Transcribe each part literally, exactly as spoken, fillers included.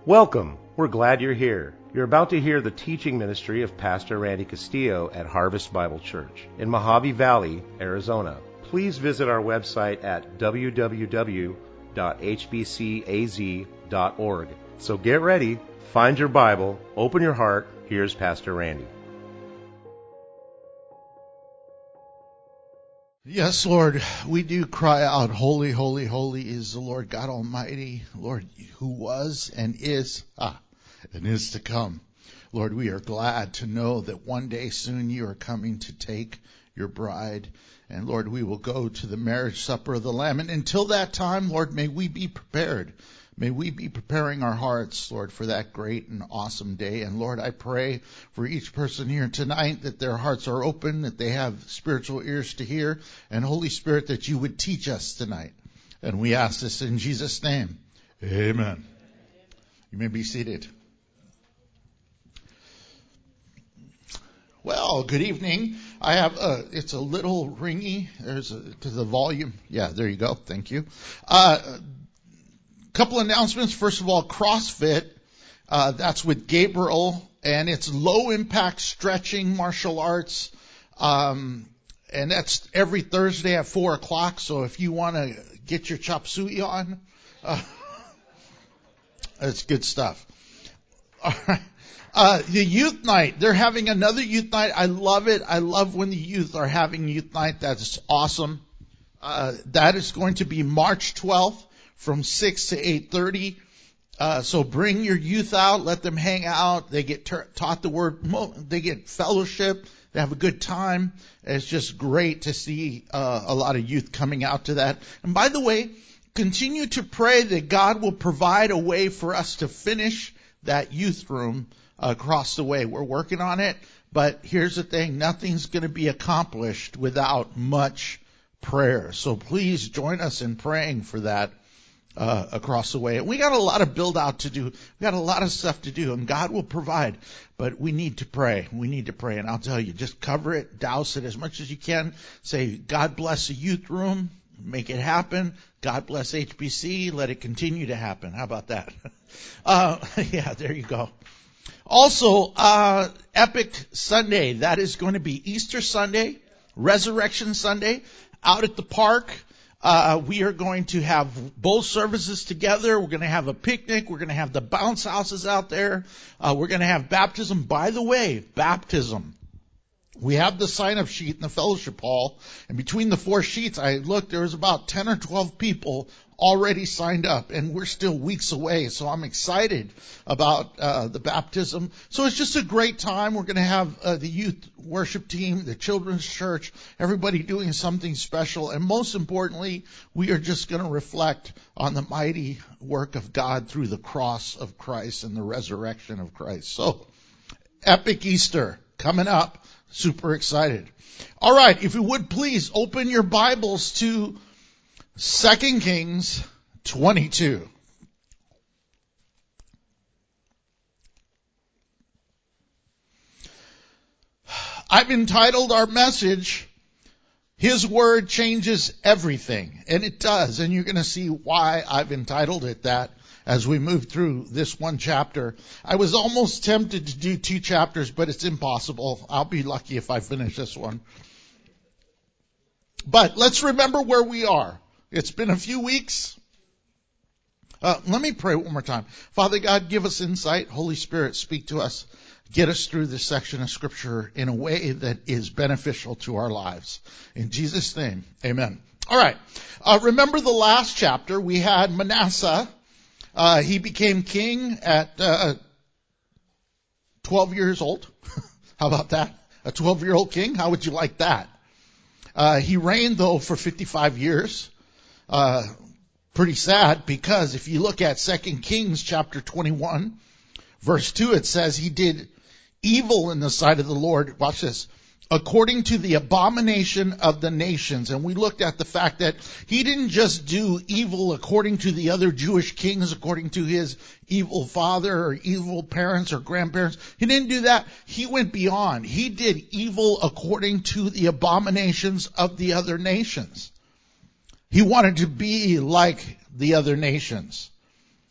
Welcome. We're glad you're here. You're about to hear the teaching ministry of Pastor Randy Castillo at Harvest Bible Church in Mojave Valley, Arizona. Please visit our website at w w w dot h b c a z dot org. So get ready, find your Bible, open your heart. Here's Pastor Randy. Yes, Lord, we do cry out, holy, holy, holy is the Lord God Almighty, Lord, who was and is, ah, and is to come. Lord, we are glad to know that one day soon you are coming to take your bride. And Lord, we will go to the marriage supper of the Lamb. And until that time, Lord, may we be prepared. May we be preparing our hearts, Lord, for that great and awesome day. And Lord, I pray for each person here tonight that their hearts are open, that they have spiritual ears to hear. And Holy Spirit, that you would teach us tonight. And we ask this in Jesus' name. Amen. You may be seated. Well, good evening. I have a, it's a little ringy. There's a, to the volume. Yeah, there you go. Thank you. Uh, couple announcements. First of all, CrossFit, uh, that's with Gabriel, and it's low impact stretching martial arts. Um, and that's every Thursday at four o'clock. So if you want to get your chop suey on, uh, that's good stuff. All right. Uh, the youth night, they're having another youth night. I love it. I love when the youth are having youth night. That's awesome. Uh, that is going to be March twelfth from six to eight thirty. Uh, so bring your youth out. Let them hang out. They get ter- taught the word. They get fellowship. They have a good time. It's just great to see uh, a lot of youth coming out to that. And by the way, continue to pray that God will provide a way for us to finish that youth room across the way. We're working on it, but here's the thing, nothing's going to be accomplished without much prayer. So please join us in praying for that uh, across the way. And we got a lot of build out to do. We got a lot of stuff to do, and God will provide, but we need to pray. We need to pray, and I'll tell you, just cover it, douse it as much as you can. Say, God bless the youth room. Make it happen. God bless H B C. Let it continue to happen. How about that? Uh, yeah, there you go. Also, uh, Epic Sunday. That is going to be Easter Sunday, Resurrection Sunday, out at the park. Uh, we are going to have both services together. We're going to have a picnic. We're going to have the bounce houses out there. Uh, we're going to have baptism. By the way, baptism. We have the sign-up sheet in the fellowship hall, and between the four sheets, I looked, there was about ten or twelve people already signed up, and we're still weeks away, so I'm excited about uh, the baptism. So it's just a great time. We're going to have uh, the youth worship team, the children's church, everybody doing something special, and most importantly, we are just going to reflect on the mighty work of God through the cross of Christ and the resurrection of Christ. So, Epic Easter coming up. Super excited. All right, if you would please open your Bibles to Second Kings twenty-two. I've entitled our message, His Word Changes Everything. And it does. And you're going to see why I've entitled it that as we move through this one chapter. I was almost tempted to do two chapters, but it's impossible. I'll be lucky if I finish this one. But let's remember where we are. It's been a few weeks. Uh, let me pray one more time. Father God, give us insight. Holy Spirit, speak to us. Get us through this section of Scripture in a way that is beneficial to our lives. In Jesus' name, amen. All right. Uh, remember the last chapter. We had Manasseh. Uh, he became king at uh, twelve years old. How about that? A twelve-year-old king? How would you like that? Uh, he reigned, though, for fifty-five years. Uh, pretty sad, because if you look at Second Kings chapter twenty-one, verse two, it says he did evil in the sight of the Lord. Watch this. According to the abomination of the nations. And we looked at the fact that he didn't just do evil according to the other Jewish kings, according to his evil father or evil parents or grandparents. He didn't do that. He went beyond. He did evil according to the abominations of the other nations. He wanted to be like the other nations.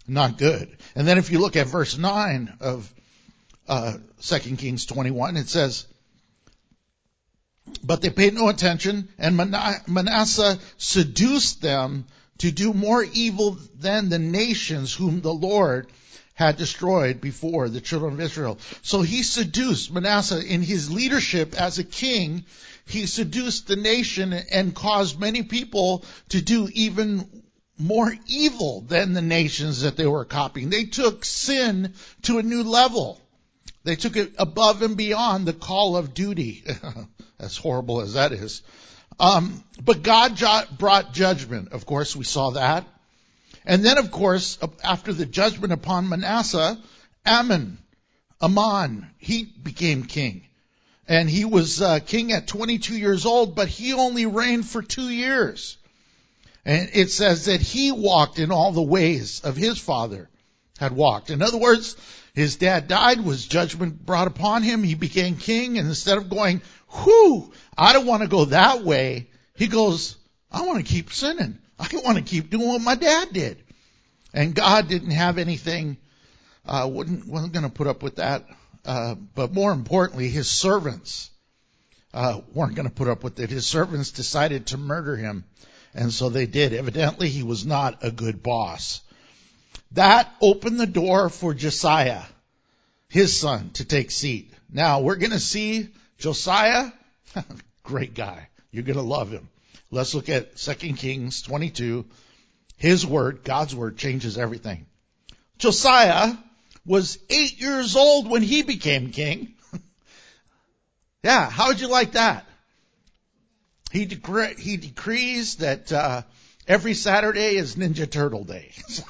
Not good. And then if you look at verse nine of uh, Second Kings twenty-one, it says, but they paid no attention, and Manasseh seduced them to do more evil than the nations whom the Lord had destroyed before the children of Israel. So he seduced Manasseh in his leadership as a king. He seduced the nation and caused many people to do even more evil than the nations that they were copying. They took sin to a new level. They took it above and beyond the call of duty. As horrible as that is. Um, but God jo- brought judgment. Of course, we saw that. And then, of course, after the judgment upon Manasseh, Ammon, Ammon, he became king. And he was uh, king at twenty-two years old, but he only reigned for two years. And it says that he walked in all the ways of his father had walked. In other words, his dad died, was judgment brought upon him, he became king, and instead of going, whew, I don't want to go that way, he goes, I want to keep sinning. I want to keep doing what my dad did. And God didn't have anything, uh, wouldn't, wasn't going to put up with that. Uh, but more importantly, his servants, uh, weren't going to put up with it. His servants decided to murder him. And so they did. Evidently, he was not a good boss. That opened the door for Josiah, his son, to take seat. Now, we're going to see Josiah, great guy. You're going to love him. Let's look at Second Kings twenty-two. His word, God's word, changes everything. Josiah was eight years old when he became king. Yeah, how would you like that? He, decre- he decrees that uh, every Saturday is Ninja Turtle Day.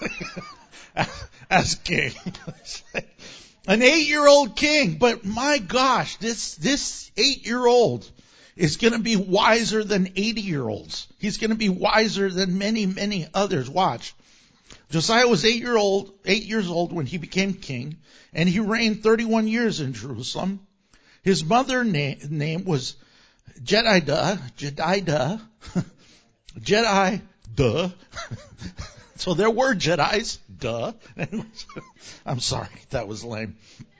As king. An eight-year-old king. But my gosh, this, this eight-year-old is going to be wiser than eighty-year-olds. He's going to be wiser than many, many others. Watch. Josiah was eight year old, eight years old when he became king, and he reigned thirty-one years in Jerusalem. His mother na- name was Jedidah, Jedidah, Jedidah. So there were Jedis, duh. I'm sorry, that was lame.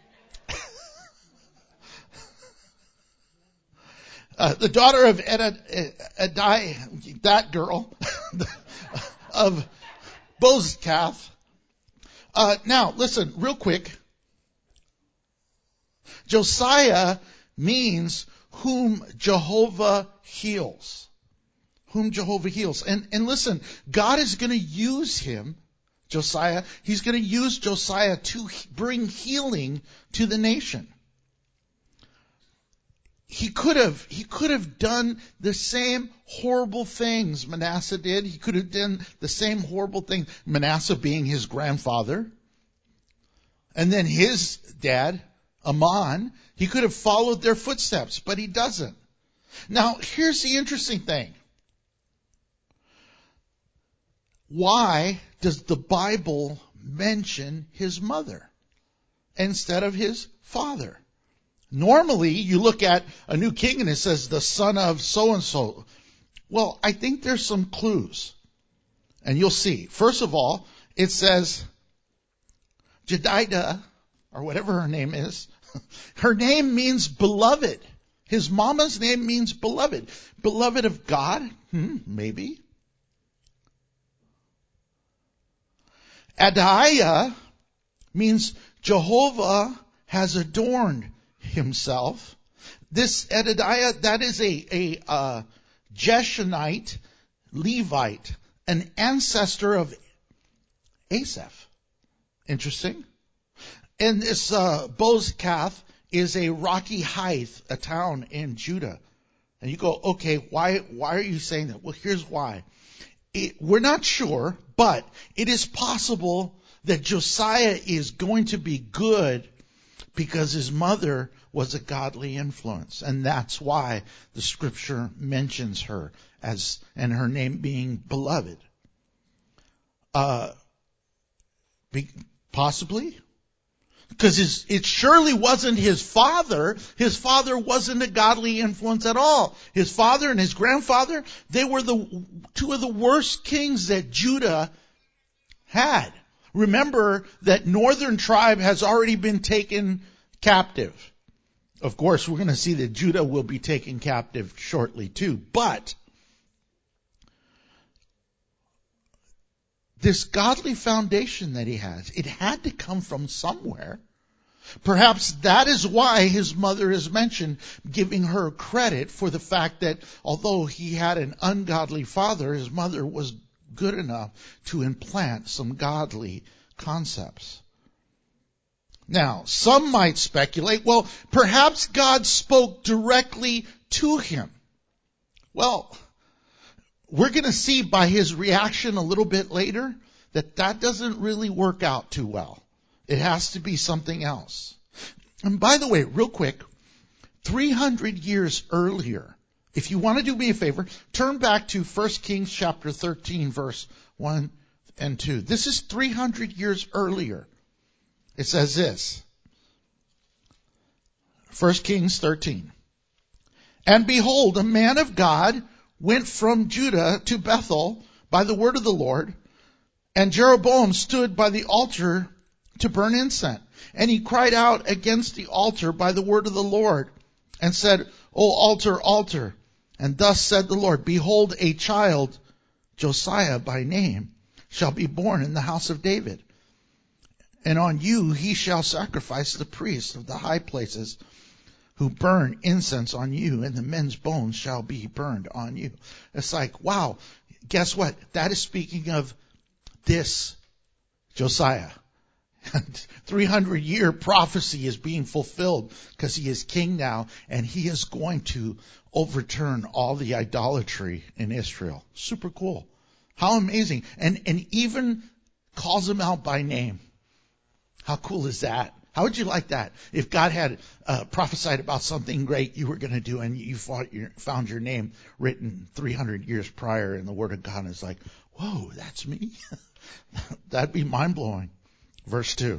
Uh, the daughter of Edai, that girl, of Bozkath. Uh, now, listen, real quick. Josiah means whom Jehovah heals. Whom Jehovah heals. And, and listen, God is going to use him, Josiah. He's going to use Josiah to bring healing to the nation. He could have, he could have done the same horrible things Manasseh did. He could have done the same horrible thing, Manasseh being his grandfather. And then his dad, Ammon, he could have followed their footsteps, but he doesn't. Now, here's the interesting thing. Why does the Bible mention his mother instead of his father? Normally, you look at a new king and it says the son of so-and-so. Well, I think there's some clues. And you'll see. First of all, it says Jedidah, or whatever her name is. Her name means beloved. His mama's name means beloved. Beloved of God? Hmm, maybe. Adiah means Jehovah has adorned himself. This Edidiah, that is a, a uh, Jeshonite Levite, an ancestor of Asaph. Interesting. And this uh, Bozkath is a rocky height, a town in Judah. And you go, okay, why why are you saying that? Well, here's why. It, we're not sure, but it is possible that Josiah is going to be good because his mother was a godly influence. And that's why the scripture mentions her as, and her name being beloved. Uh, be, possibly. Because his, it surely wasn't his father. His father wasn't a godly influence at all. His father and his grandfather, they were the two of the worst kings that Judah had. Remember that northern tribe has already been taken captive. Of course, we're going to see that Judah will be taken captive shortly too. But this godly foundation that he has, it had to come from somewhere. Perhaps that is why his mother is mentioned, giving her credit for the fact that although he had an ungodly father, his mother was good enough to implant some godly concepts. Now, some might speculate, well, perhaps God spoke directly to him. Well, we're going to see by his reaction a little bit later that that doesn't really work out too well. It has to be something else. And by the way, real quick, three hundred years earlier, if you want to do me a favor, turn back to First Kings chapter thirteen, verse one and two. This is three hundred years earlier. It says this. First Kings thirteen. And behold, a man of God went from Judah to Bethel by the word of the Lord, and Jeroboam stood by the altar to burn incense. And he cried out against the altar by the word of the Lord, and said, O altar, altar. And thus said the Lord, behold, a child, Josiah by name, shall be born in the house of David. And on you he shall sacrifice the priests of the high places, who burn incense on you, and the men's bones shall be burned on you. It's like, wow, guess what? That is speaking of this Josiah. three hundred year prophecy is being fulfilled because he is king now, and he is going to overturn all the idolatry in Israel. Super cool. How amazing. And, and even calls them out by name. How cool is that? How would you like that? If God had uh, prophesied about something great you were going to do, and you fought your, found your name written three hundred years prior in the Word of God, and it's like, whoa, that's me? That'd be mind-blowing. Verse two.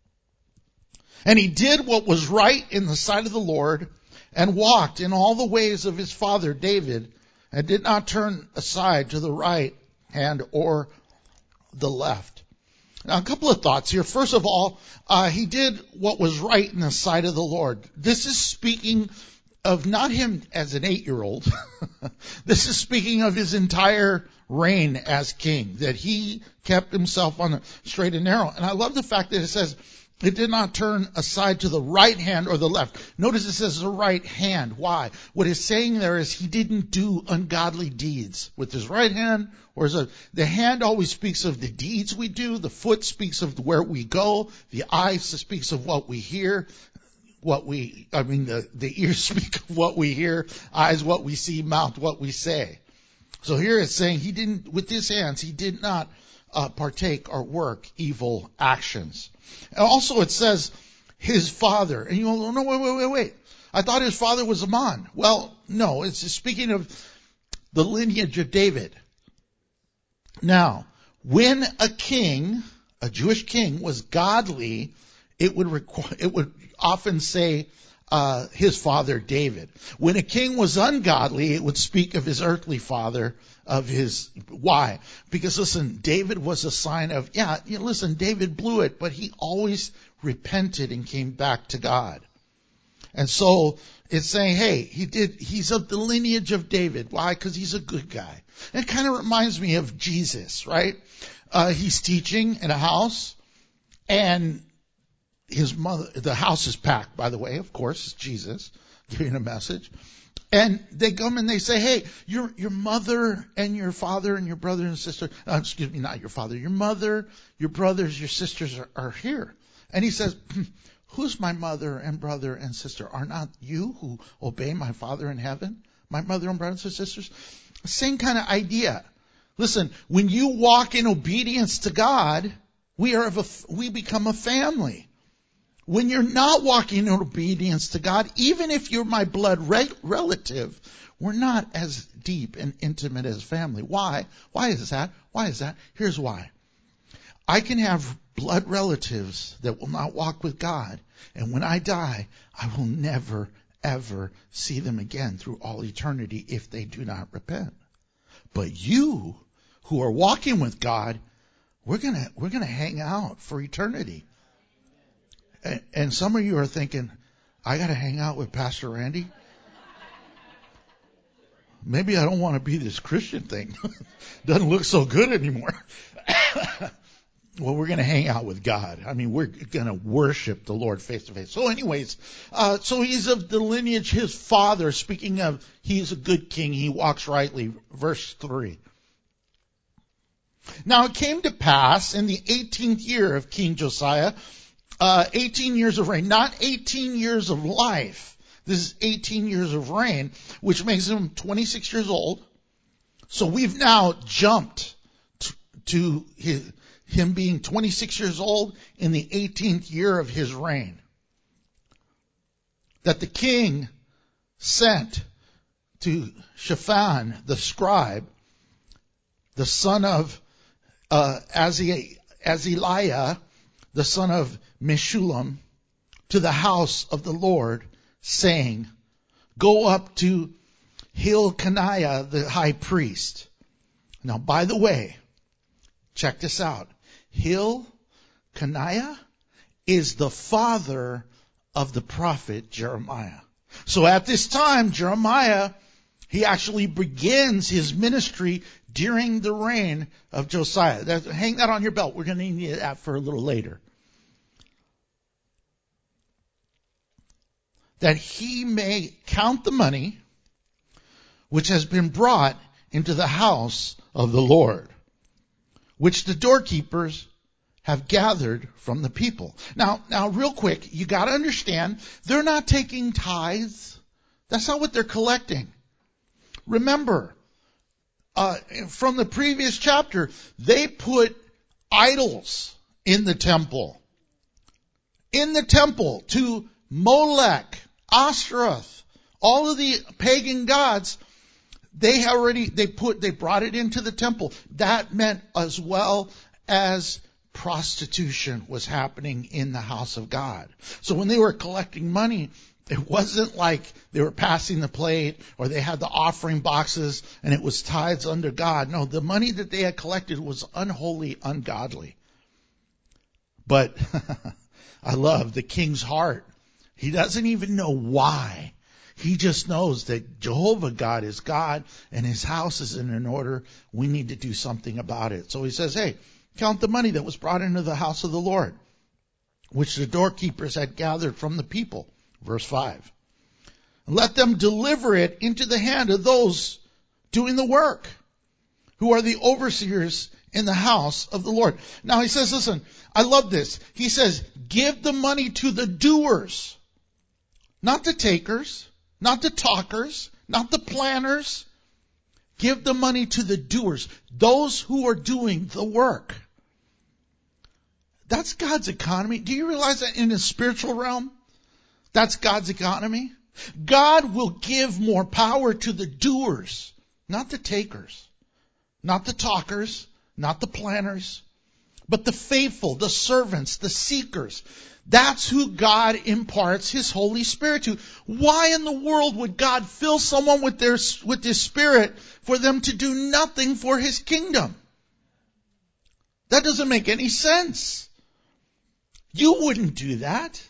And he did what was right in the sight of the Lord, and walked in all the ways of his father David, and did not turn aside to the right hand or the left. Now, a couple of thoughts here. First of all, uh, he did what was right in the sight of the Lord. This is speaking of not him as an eight-year-old. This is speaking of his entire reign as king, that he kept himself on the straight and narrow. And I love the fact that it says it did not turn aside to the right hand or the left. Notice it says the right hand. Why? What it's saying there is he didn't do ungodly deeds with his right hand or his other. The hand always speaks of the deeds we do. The foot speaks of where we go. The eyes speaks of what we hear. What we, I mean, the, the ears speak of what we hear. Eyes, what we see. Mouth, what we say. So here it's saying he didn't, with his hands, he did not uh, partake or work evil actions. And also it says his father. And you go, no, wait, wait, wait, wait. I thought his father was Ammon. Well, no, it's speaking of the lineage of David. Now, when a king, a Jewish king, was godly, it would require, it would often say uh, his father David. When a king was ungodly, it would speak of his earthly father, of his, why? Because listen, David was a sign of, yeah, you know, listen, David blew it, but he always repented and came back to God. And so it's saying, hey, he did, he's of the lineage of David. Why? Because he's a good guy. And it kind of reminds me of Jesus, right? Uh, he's teaching in a house, and his mother, the house is packed, by the way, of course, it's Jesus giving a message. And they come and they say, hey, your your mother and your father and your brother and sister, uh, excuse me, not your father, your mother, your brothers, your sisters are, are here. And he says, who's my mother and brother and sister? Are not you who obey my Father in heaven? My mother and brothers and sisters? Same kind of idea. Listen, when you walk in obedience to God, we are of a, we become a family. When you're not walking in obedience to God, even if you're my blood re- relative, we're not as deep and intimate as family. Why? Why is that? Why is that? Here's why. I can have blood relatives that will not walk with God, and when I die, I will never, ever see them again through all eternity if they do not repent. But you, who are walking with God, we're gonna we're gonna hang out for eternity. And, and some of you are thinking, I gotta hang out with Pastor Randy? Maybe I don't want to be this Christian thing. Doesn't look so good anymore. Well, we're going to hang out with God. I mean, we're going to worship the Lord face to face. So anyways, uh, so he's of the lineage, his father, speaking of, he's a good king. He walks rightly. Verse three. Now it came to pass in the eighteenth year of King Josiah, uh, eighteen years of reign, not eighteen years of life. This is eighteen years of reign, which makes him twenty-six years old. So we've now jumped to, to his, him being twenty-six years old in the eighteenth year of his reign. That the king sent to Shaphan, the scribe, the son of uh, Azaliah, the son of Meshullam, to the house of the Lord, saying, go up to Hilkiah the high priest. Now, by the way, check this out. Hilkiah is the father of the prophet Jeremiah. So at this time, Jeremiah, he actually begins his ministry during the reign of Josiah. That, hang that on your belt. We're going to need that for a little later. That he may count the money which has been brought into the house of the Lord, which the doorkeepers have gathered from the people. Now, now, real quick, you got to understand, they're not taking tithes. That's not what they're collecting. Remember, uh, from the previous chapter, they put idols in the temple. In the temple to Molech, Ashtaroth, all of the pagan gods. They already, they put, they brought it into the temple. That meant as well as prostitution was happening in the house of God. So when they were collecting money, it wasn't like they were passing the plate or they had the offering boxes and it was tithes under God. No, the money that they had collected was unholy, ungodly. But I love the king's heart. He doesn't even know why. He just knows that Jehovah God is God and his house is in an order. We need to do something about it. So he says, hey, count the money that was brought into the house of the Lord, which the doorkeepers had gathered from the people. Verse five. Let them deliver it into the hand of those doing the work, who are the overseers in the house of the Lord. Now he says, listen, I love this. He says, give the money to the doers, not the takers. Not the talkers, not the planners. Give the money to the doers, those who are doing the work. That's God's economy. Do you realize that in the spiritual realm? That's God's economy. God will give more power to the doers, not the takers, not the talkers, not the planners, but the faithful, the servants, the seekers. That's who God imparts his Holy Spirit to. Why in the world would God fill someone with their, with his Spirit for them to do nothing for his kingdom? That doesn't make any sense. You wouldn't do that.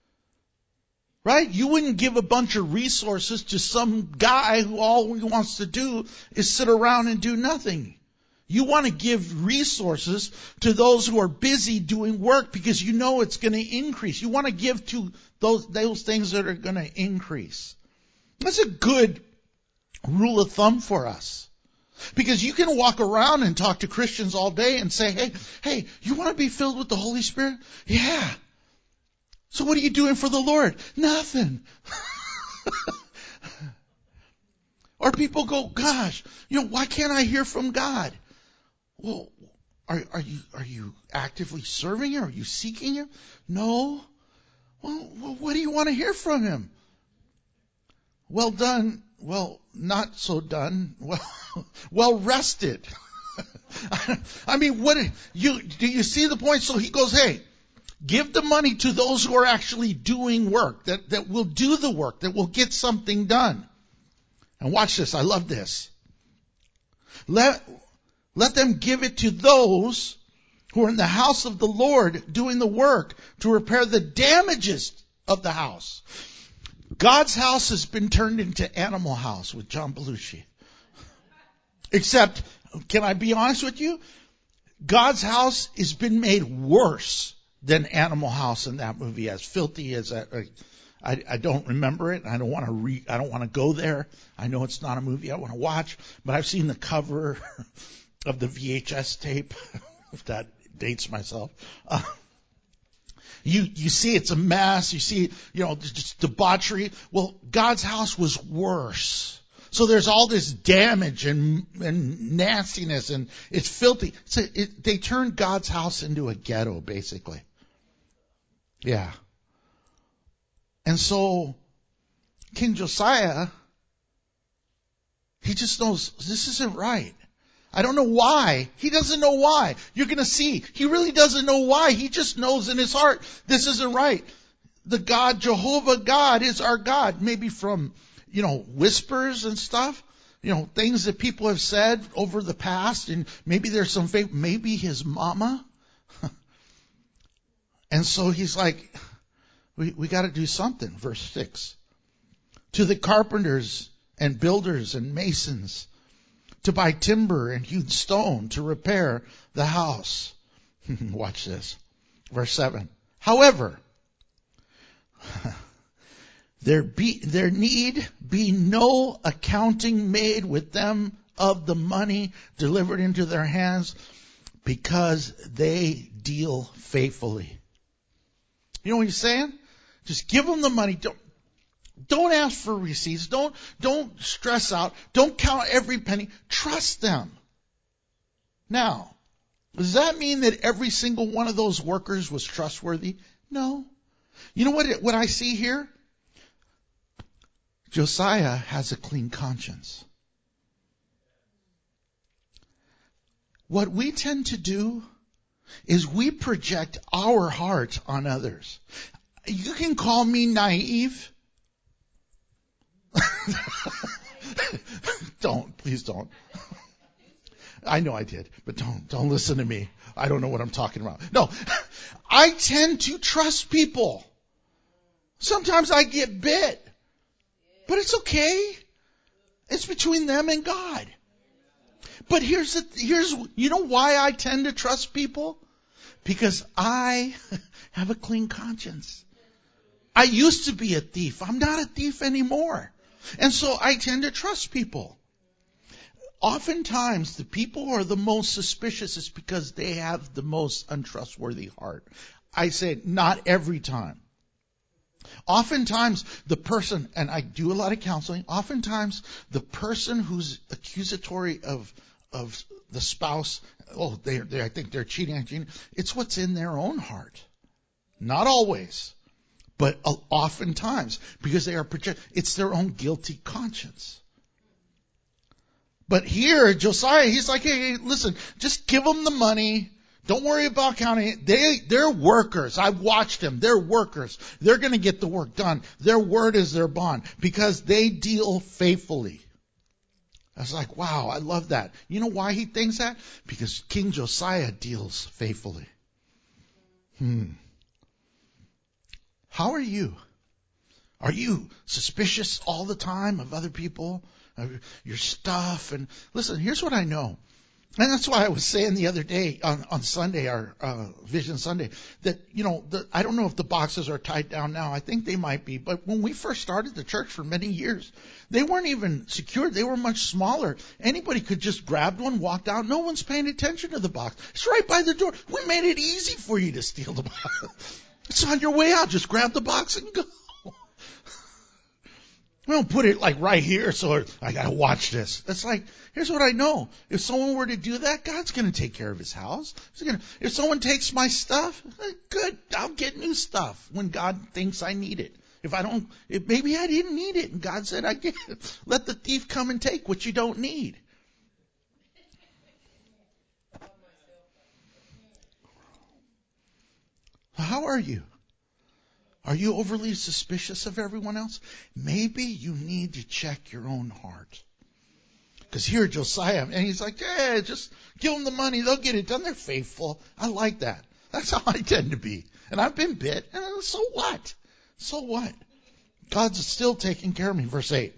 Right? You wouldn't give a bunch of resources to some guy who all he wants to do is sit around and do nothing. You want to give resources to those who are busy doing work because you know it's going to increase. You want to give to those, those things that are going to increase. That's a good rule of thumb for us. Because you can walk around and talk to Christians all day and say, hey, hey, you want to be filled with the Holy Spirit? Yeah. So what are you doing for the Lord? Nothing. Or people go, gosh, you know, why can't I hear from God? Well, are, are you are you actively serving Him? Are you seeking Him? No. Well, well, what do you want to hear from Him? Well done. Well, not so done. Well, well rested. I mean, what you do? You see the point? So he goes, hey, give the money to those who are actually doing work, that that will do the work, that will get something done. And watch this. I love this. Let Let them give it to those who are in the house of the Lord doing the work to repair the damages of the house. God's house has been turned into Animal House with John Belushi. Except, can I be honest with you? God's house has been made worse than Animal House in that movie, as filthy as that. I, I don't remember it. I don't want to re, I don't want to go there. I know it's not a movie I want to watch, but I've seen the cover of the V H S tape. If that dates myself. Uh, you you see it's a mess. You see, you know, just debauchery. Well, God's house was worse. So there's all this damage and, and nastiness, and it's filthy. So it, they turned God's house into a ghetto, basically. Yeah. And so King Josiah, he just knows this isn't right. I don't know why. He doesn't know why. You're going to see. He really doesn't know why. He just knows in his heart this isn't right. The God, Jehovah God, is our God. Maybe from, you know, whispers and stuff. You know, things that people have said over the past. And maybe there's some faith. Maybe his mama. And so he's like, we, we got to do something. Verse six. To the carpenters and builders and masons, to buy timber and hewed stone to repair the house. Watch this. Verse seven. However, there be, there need be no accounting made with them of the money delivered into their hands, because they deal faithfully. You know what he's saying? Just give them the money. Don't, Don't ask for receipts. Don't, don't stress out. Don't count every penny. Trust them. Now, does that mean that every single one of those workers was trustworthy? No. You know what, it, what I see here? Josiah has a clean conscience. What we tend to do is we project our heart on others. You can call me naive. Don't, please don't. I know I did, but don't, don't listen to me. I don't know what I'm talking about. No, I tend to trust people. Sometimes I get bit, but it's okay. It's between them and God. But here's the, here's, you know why I tend to trust people? Because I have a clean conscience. I used to be a thief. I'm not a thief anymore. And so I tend to trust people. Oftentimes, the people who are the most suspicious is because they have the most untrustworthy heart. I say not every time. Oftentimes, the person, and I do a lot of counseling, oftentimes the person who's accusatory of of the spouse, oh, they, they, I think they're cheating, cheating, it's what's in their own heart. Not always. But oftentimes, because they are project, it's their own guilty conscience. But here, Josiah, he's like, hey, hey, listen, just give them the money. Don't worry about counting it. They, they're workers. I've watched them. They're workers. They're going to get the work done. Their word is their bond because they deal faithfully. I was like, wow, I love that. You know why he thinks that? Because King Josiah deals faithfully. Hmm. How are you? Are you suspicious all the time of other people, of your stuff? And listen, here's what I know. And that's why I was saying the other day on, on Sunday, our uh, Vision Sunday, that, you know, the, I don't know if the boxes are tied down now. I think they might be. But when we first started the church for many years, they weren't even secured. They were much smaller. Anybody could just grab one, walk out. No one's paying attention to the box. It's right by the door. We made it easy for you to steal the box. It's on your way out. Just grab the box and go. We don't put it like right here, so I got to watch this. It's like, here's what I know. If someone were to do that, God's going to take care of his house. He's gonna, if someone takes my stuff, good, I'll get new stuff when God thinks I need it. If I don't, if maybe I didn't need it, and God said, I get it. Let the thief come and take what you don't need. How are you? Are you overly suspicious of everyone else? Maybe you need to check your own heart. Because here Josiah, and he's like, yeah, just give them the money. They'll get it done. They're faithful. I like that. That's how I tend to be. And I've been bit. And so what? So what? God's still taking care of me. Verse eight.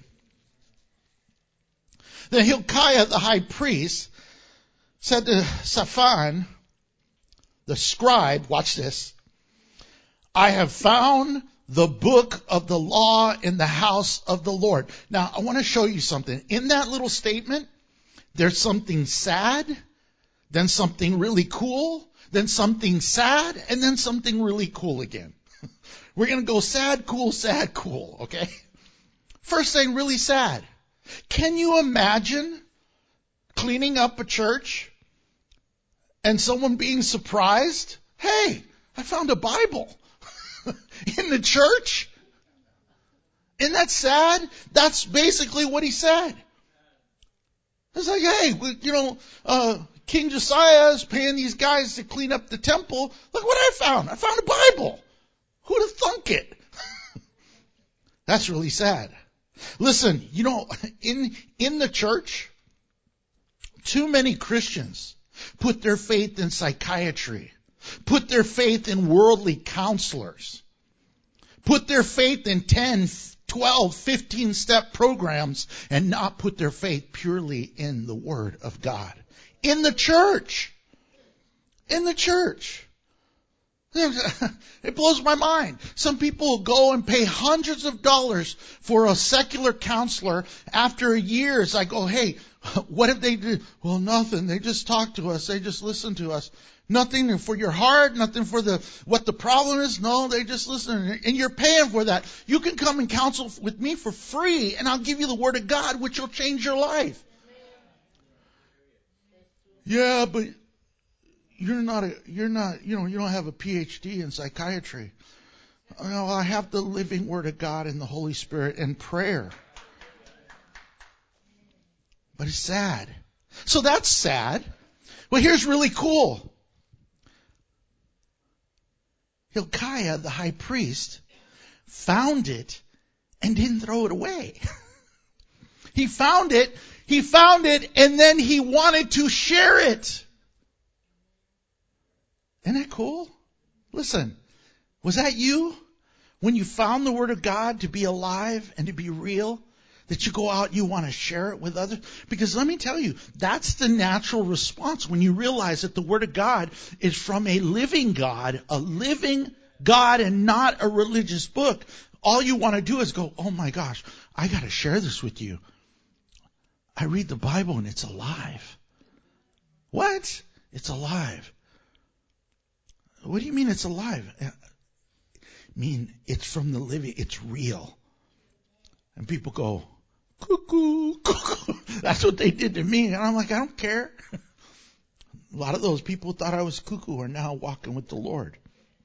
Then Hilkiah, the high priest, said to Shaphan, the scribe, watch this, I have found the book of the law in the house of the Lord. Now, I want to show you something. In that little statement, there's something sad, then something really cool, then something sad, and then something really cool again. We're going to go sad, cool, sad, cool, okay? First thing, really sad. Can you imagine cleaning up a church and someone being surprised? Hey, I found a Bible in the church. Isn't that sad? That's basically what he said. It's like, hey, you know, uh, King Josiah is paying these guys to clean up the temple. Look what I found. I found a Bible. Who'd have thunk it? That's really sad. Listen, you know, in, in the church, too many Christians put their faith in psychiatry, put their faith in worldly counselors, put their faith in ten, twelve, fifteen step programs, and not put their faith purely in the Word of God. In the church. In the church. It blows my mind. Some people go and pay hundreds of dollars for a secular counselor. After years, I go, hey, what have they did? Well, nothing. They just talk to us. They just listen to us. Nothing for your heart, nothing for the what the problem is. No, they just listen. And you're paying for that. You can come and counsel with me for free, and I'll give you the Word of God, which will change your life. Yeah, but you're not a, you're not, you know, you don't have a P H D in psychiatry. You know, I have the living Word of God and the Holy Spirit and prayer. But it's sad. So that's sad. Well, here's really cool. Hilkiah, the high priest, found it and didn't throw it away. He found it, he found it, and then he wanted to share it. Isn't that cool? Listen, was that you? When you found the Word of God to be alive and to be real, that you go out, you want to share it with others? Because let me tell you, that's the natural response when you realize that the Word of God is from a living God, a living God and not a religious book. All you want to do is go, oh my gosh, I got to share this with you. I read the Bible and it's alive. What? It's alive. What do you mean it's alive? I mean, it's from the living, it's real. And people go, cuckoo, cuckoo. That's what they did to me. And I'm like, I don't care. A lot of those people thought I was cuckoo are now walking with the Lord.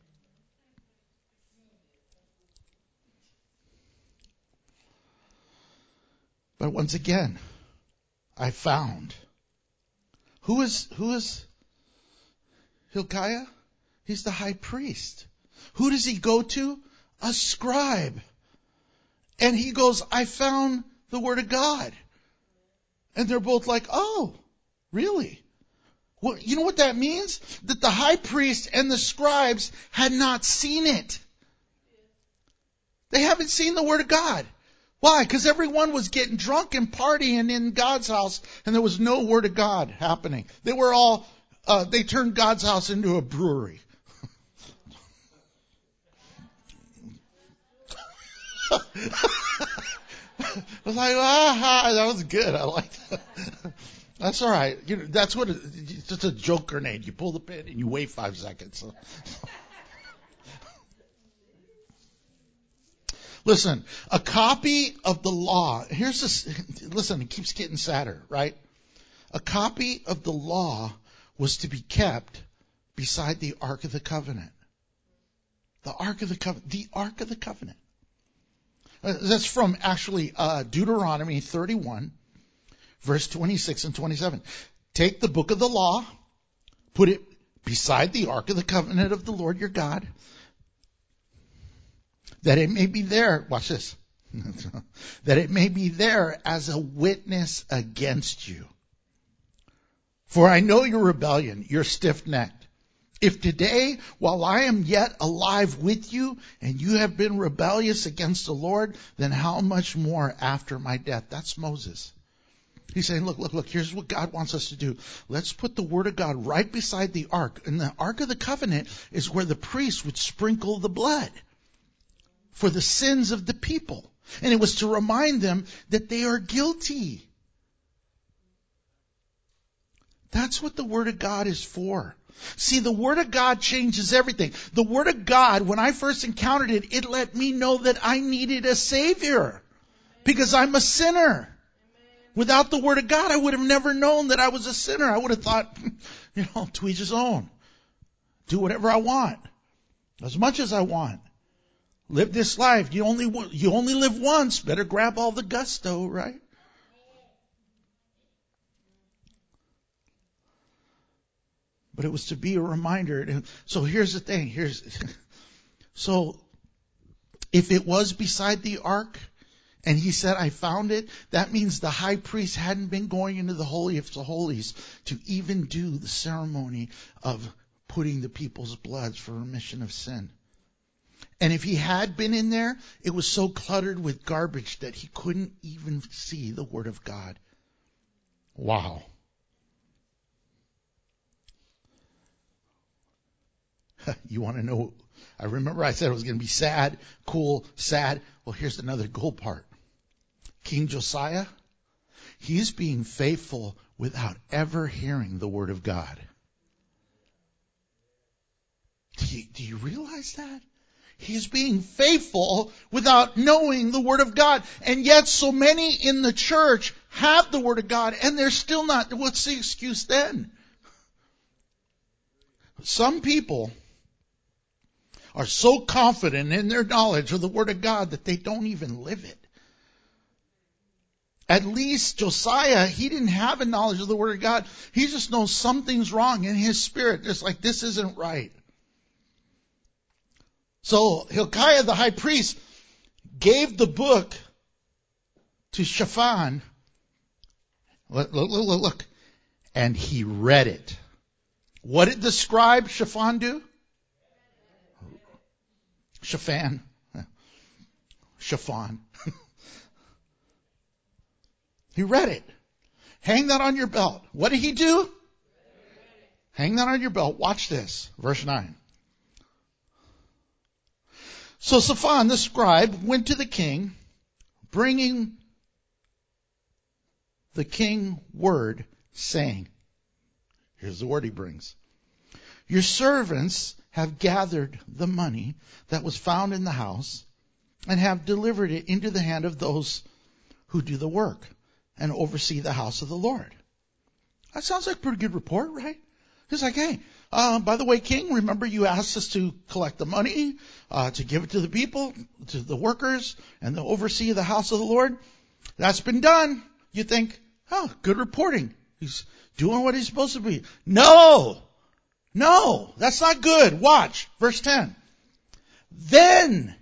But once again, I found. Who is, who is Hilkiah? He's the high priest. Who does he go to? A scribe. And he goes, I found the Word of God. And they're both like, oh, really? Well, you know what that means? That the high priest and the scribes had not seen it. They haven't seen the Word of God. Why? Because everyone was getting drunk and partying in God's house, and there was no Word of God happening. They were all, uh, they turned God's house into a brewery. I was like, ah, that was good. I like that. That's all right. You know, that's what it, it's just a joke grenade. You pull the pin and you wait five seconds. So. Listen, a copy of the law. Here's this. Listen, it keeps getting sadder, right? A copy of the law was to be kept beside the Ark of the Covenant. The Ark of the Covenant. The Ark of the Covenant. Uh, that's from actually uh, Deuteronomy thirty-one, verse twenty-six and twenty-seven. Take the book of the law, put it beside the Ark of the Covenant of the Lord your God, that it may be there. Watch this. that it may be there as a witness against you. For I know your rebellion, your stiff-necked. If today, while I am yet alive with you, and you have been rebellious against the Lord, then how much more after my death? That's Moses. He's saying, look, look, look, here's what God wants us to do. Let's put the Word of God right beside the Ark. And the Ark of the Covenant is where the priest would sprinkle the blood for the sins of the people. And it was to remind them that they are guilty. That's what the Word of God is for. See, the Word of God changes everything. The Word of God, when I first encountered it, it let me know that I needed a Savior because I'm a sinner. Without the Word of God, I would have never known that I was a sinner. I would have thought, you know, to each his own. Do whatever I want. As much as I want. Live this life. You only, you only live once. Better grab all the gusto, right? But it was to be a reminder. So here's the thing. Here's, so if it was beside the ark, and he said, I found it, that means the high priest hadn't been going into the Holy of the Holies to even do the ceremony of putting the people's bloods for remission of sin. And if he had been in there, it was so cluttered with garbage that he couldn't even see the Word of God. Wow. You want to know? I remember I said it was going to be sad, cool, sad. Well, here's another cool part. King Josiah, he's being faithful without ever hearing the Word of God. Do you, do you realize that? He's being faithful without knowing the Word of God. And yet so many in the church have the Word of God and they're still not. What's the excuse then? Some people are so confident in their knowledge of the Word of God that they don't even live it. At least Josiah, he didn't have a knowledge of the Word of God. He just knows something's wrong in his spirit. It's like, this isn't right. So Hilkiah the high priest gave the book to Shaphan. Look, look, look, look. And he read it. What did the scribe Shaphan do? Shaphan. Shaphan. He read it. Hang that on your belt. What did he do? Hang that on your belt. Watch this. Verse nine. So Shaphan the scribe went to the king, bringing the king word, saying, here's the word he brings. Your servants have gathered the money that was found in the house and have delivered it into the hand of those who do the work and oversee the house of the Lord. That sounds like a pretty good report, right? He's like, hey, uh, by the way, King, remember you asked us to collect the money, uh, to give it to the people, to the workers, and to oversee the house of the Lord. That's been done. You think, oh, good reporting. He's doing what he's supposed to be. No! No! That's not good. Watch. Verse ten. Then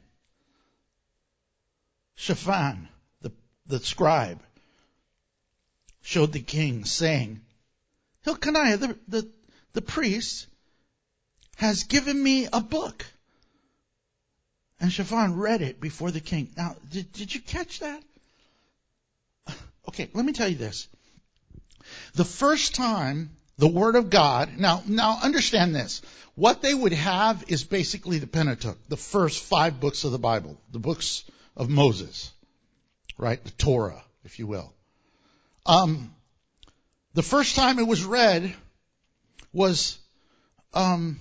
Shaphan, the, the scribe, showed the king, saying, Hilkiah, the, the, the priest, has given me a book. And Shaphan read it before the king. Now, did, did you catch that? Okay, let me tell you this. The first time the Word of God, now, now understand this. What they would have is basically the Pentateuch, the first five books of the Bible, the books of Moses, right? The Torah, if you will. Um, the first time it was read was, um,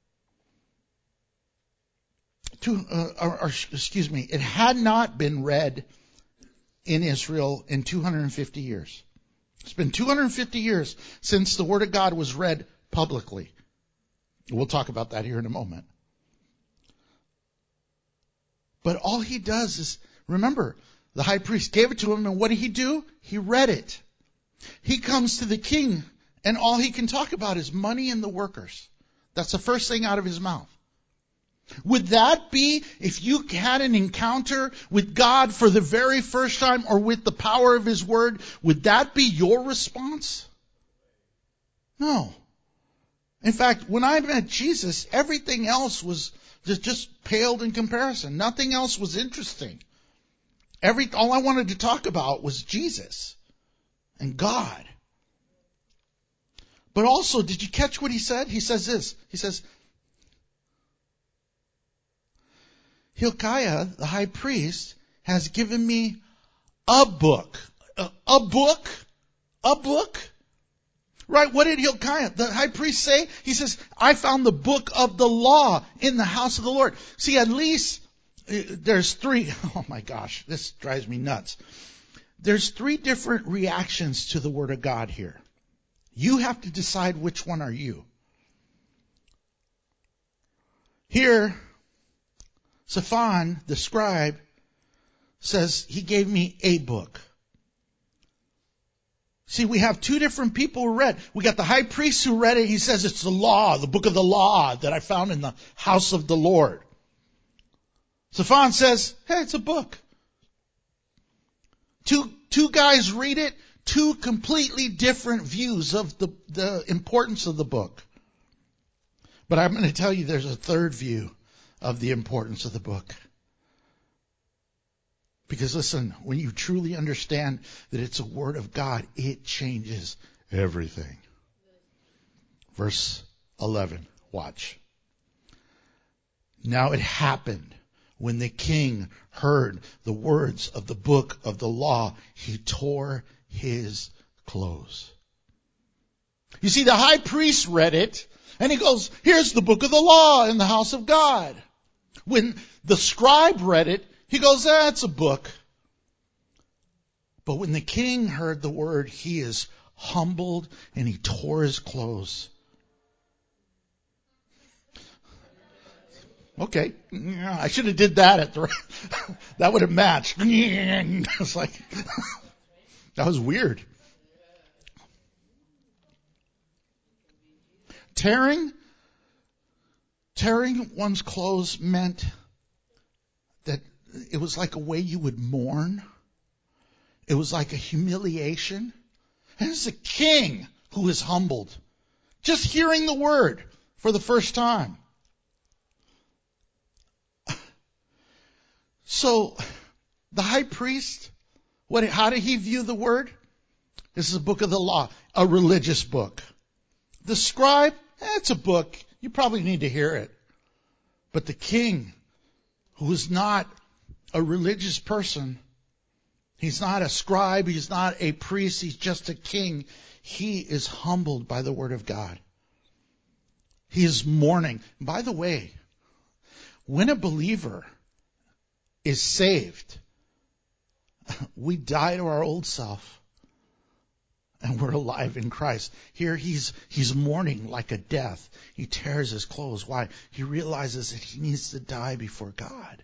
to, uh, or, or, excuse me, it had not been read in Israel in two hundred fifty years. It's been two hundred fifty years since the Word of God was read publicly. We'll talk about that here in a moment. But all he does is, remember, the high priest gave it to him, and what did he do? He read it. He comes to the king, and all he can talk about is money and the workers. That's the first thing out of his mouth. Would that be, if you had an encounter with God for the very first time or with the power of His Word, would that be your response? No. In fact, when I met Jesus, everything else was just, just paled in comparison. Nothing else was interesting. Every, all I wanted to talk about was Jesus and God. But also, did you catch what he said? He says this. He says, Hilkiah, the high priest, has given me a book. A, a book? A book? Right, what did Hilkiah, the high priest, say? He says, I found the book of the law in the house of the Lord. See, at least uh, there's three, oh my gosh, this drives me nuts. There's three different reactions to the Word of God here. You have to decide which one are you. Here, Shaphan, the scribe, says he gave me a book. See, we have two different people who read. We got the high priest who read it. He says it's the law, the book of the law that I found in the house of the Lord. Shaphan says, hey, it's a book. Two, two guys read it, two completely different views of the, the importance of the book. But I'm going to tell you there's a third view of the importance of the book. Because listen, when you truly understand that it's a word of God, it changes everything. Verse eleven, watch. Now it happened when the king heard the words of the book of the law, he tore his clothes. You see, the high priest read it, and he goes, here's the book of the law in the house of God. When the scribe read it, he goes, that's a book. But when the king heard the word, he is humbled and he tore his clothes. Okay, I should have did that at the, that would have matched. It's like, that was weird. Tearing, tearing one's clothes meant that it was like a way you would mourn. It was like a humiliation. And it's a king who is humbled. Just hearing the word for the first time. So, the high priest, what? How did he view the word? This is a book of the law, a religious book. The scribe, eh, it's a book. You probably need to hear it. But the king, who is not a religious person, he's not a scribe, he's not a priest, he's just a king. He is humbled by the word of God. He is mourning. By the way, when a believer is saved, we die to our old self and we're alive in Christ. Here he's he's mourning like a death. He tears his clothes. Why? He realizes that he needs to die before God.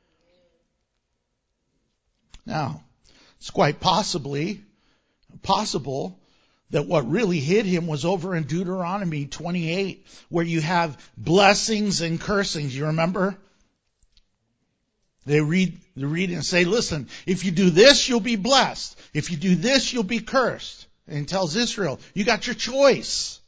Now, it's quite possibly possible that what really hit him was over in Deuteronomy twenty-eight, where you have blessings and cursings. You remember? They read, they read and say, listen, if you do this, you'll be blessed. If you do this, you'll be cursed. And he tells Israel, you got your choice.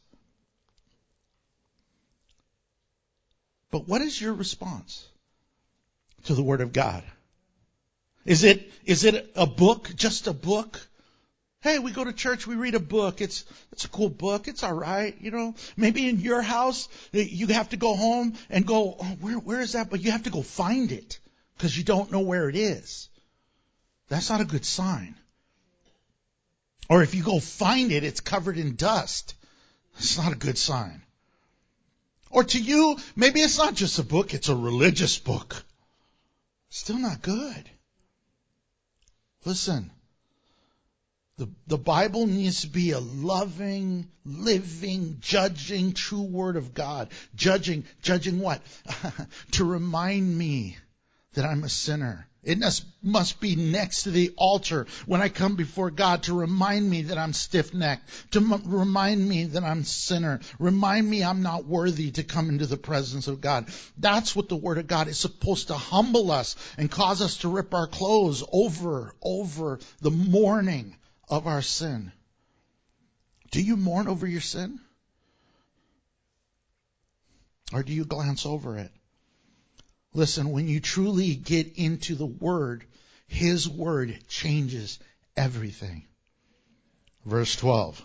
But what is your response to the Word of God? Is it, is it a book, just a book? Hey, we go to church, we read a book. It's, it's a cool book. It's all right. You know, maybe in your house, you have to go home and go, oh, where, where is that? But you have to go find it because you don't know where it is. That's not a good sign. Or if you go find it, it's covered in dust. That's not a good sign. Or to you, maybe it's not just a book, it's a religious book. Still not good. Listen, the, the Bible needs to be a loving, living, judging, true word of God. Judging, judging what? To remind me that I'm a sinner. It must, must be next to the altar when I come before God to remind me that I'm stiff-necked, to m- remind me that I'm a sinner, remind me I'm not worthy to come into the presence of God. That's what the Word of God is supposed to humble us and cause us to rip our clothes over, over the mourning of our sin. Do you mourn over your sin? Or do you glance over it? Listen, when you truly get into the Word, His Word changes everything. Verse twelve.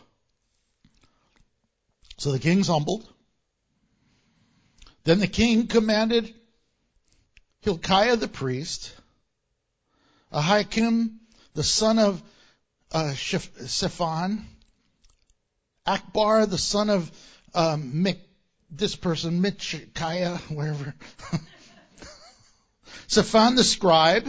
So the king's humbled. Then the king commanded Hilkiah the priest, Ahikam the son of uh, Shaphan, Akbar the son of um, Mik, this person, Michaiah, wherever, Shaphan the scribe,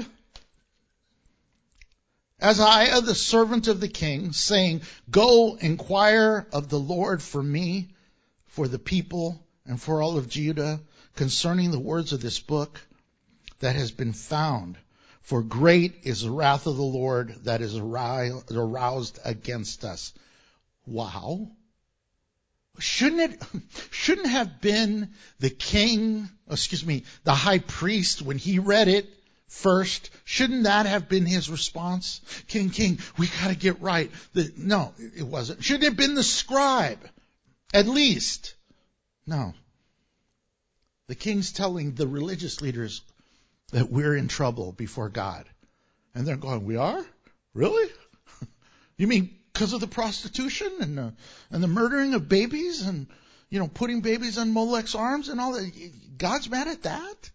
Azariah the servant of the king, saying, Go inquire of the Lord for me, for the people, and for all of Judah, concerning the words of this book that has been found. For great is the wrath of the Lord that is aroused against us. Wow. Shouldn't it, shouldn't have been the king, excuse me, the high priest when he read it first? Shouldn't that have been his response? King, king, we gotta get right. The, no, it wasn't. Shouldn't it have been the scribe? At least. No. The king's telling the religious leaders that we're in trouble before God. And they're going, we are? Really? You mean because of the prostitution and the, and the murdering of babies and, you know, putting babies on Molech's arms and all that? God's mad at that?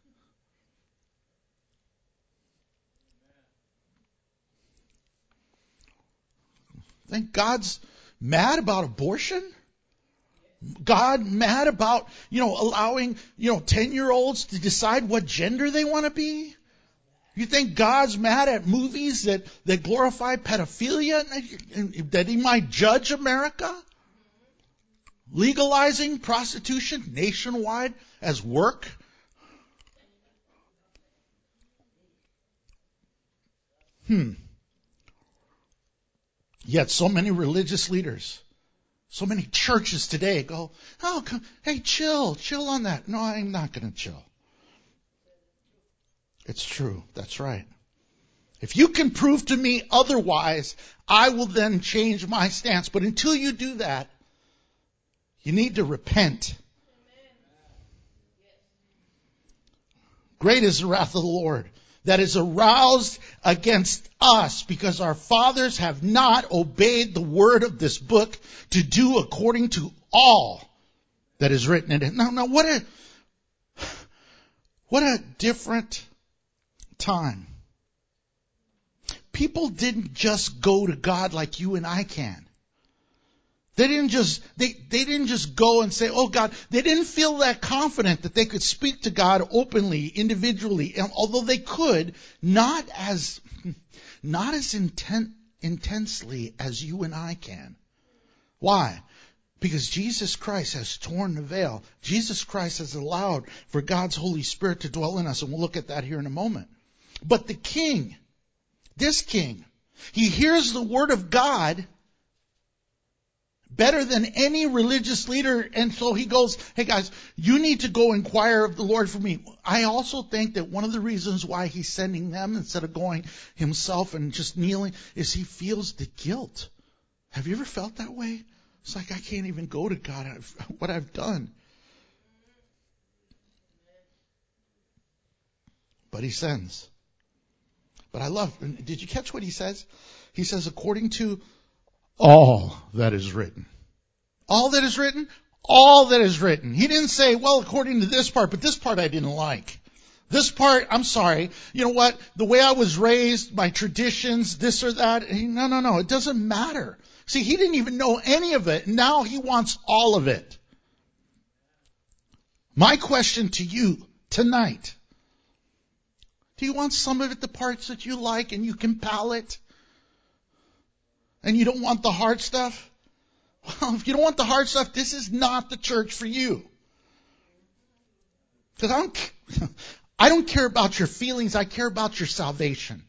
Think God's mad about abortion? God mad about, you know, allowing, you know, ten-year-olds to decide what gender they want to be? You think God's mad at movies that, that glorify pedophilia, and that He might judge America? Legalizing prostitution nationwide as work? Hmm. Yet so many religious leaders, so many churches today go, oh, come, hey, chill, chill on that. No, I'm not going to chill. It's true. That's right. If you can prove to me otherwise, I will then change my stance. But until you do that, you need to repent. Great is the wrath of the Lord that is aroused against us, because our fathers have not obeyed the word of this book to do according to all that is written in it. Now, now what a, what a different time. People didn't just go to God like you and I can. They didn't just, they, they didn't just go and say, oh God, they didn't feel that confident that they could speak to God openly, individually, and although they could, not as, not as intent, intensely as you and I can. Why? Because Jesus Christ has torn the veil. Jesus Christ has allowed for God's Holy Spirit to dwell in us, and we'll look at that here in a moment. But the king, this king, he hears the word of God better than any religious leader, and so he goes, hey guys, you need to go inquire of the Lord for me. I also think that one of the reasons why he's sending them instead of going himself and just kneeling is he feels the guilt. Have you ever felt that way? It's like, I can't even go to God, I've, what I've done. But he sends. But I love, did you catch what he says? He says, according to all that is written. All that is written? All that is written. He didn't say, well, according to this part, but this part I didn't like. This part, I'm sorry. You know what? The way I was raised, my traditions, this or that. No, no, no. It doesn't matter. See, he didn't even know any of it. Now he wants all of it. My question to you tonight. Do you want some of it, the parts that you like and you can palate? And you don't want the hard stuff? Well, if you don't want the hard stuff, this is not the church for you. Because I don't, I don't care about your feelings. I care about your salvation.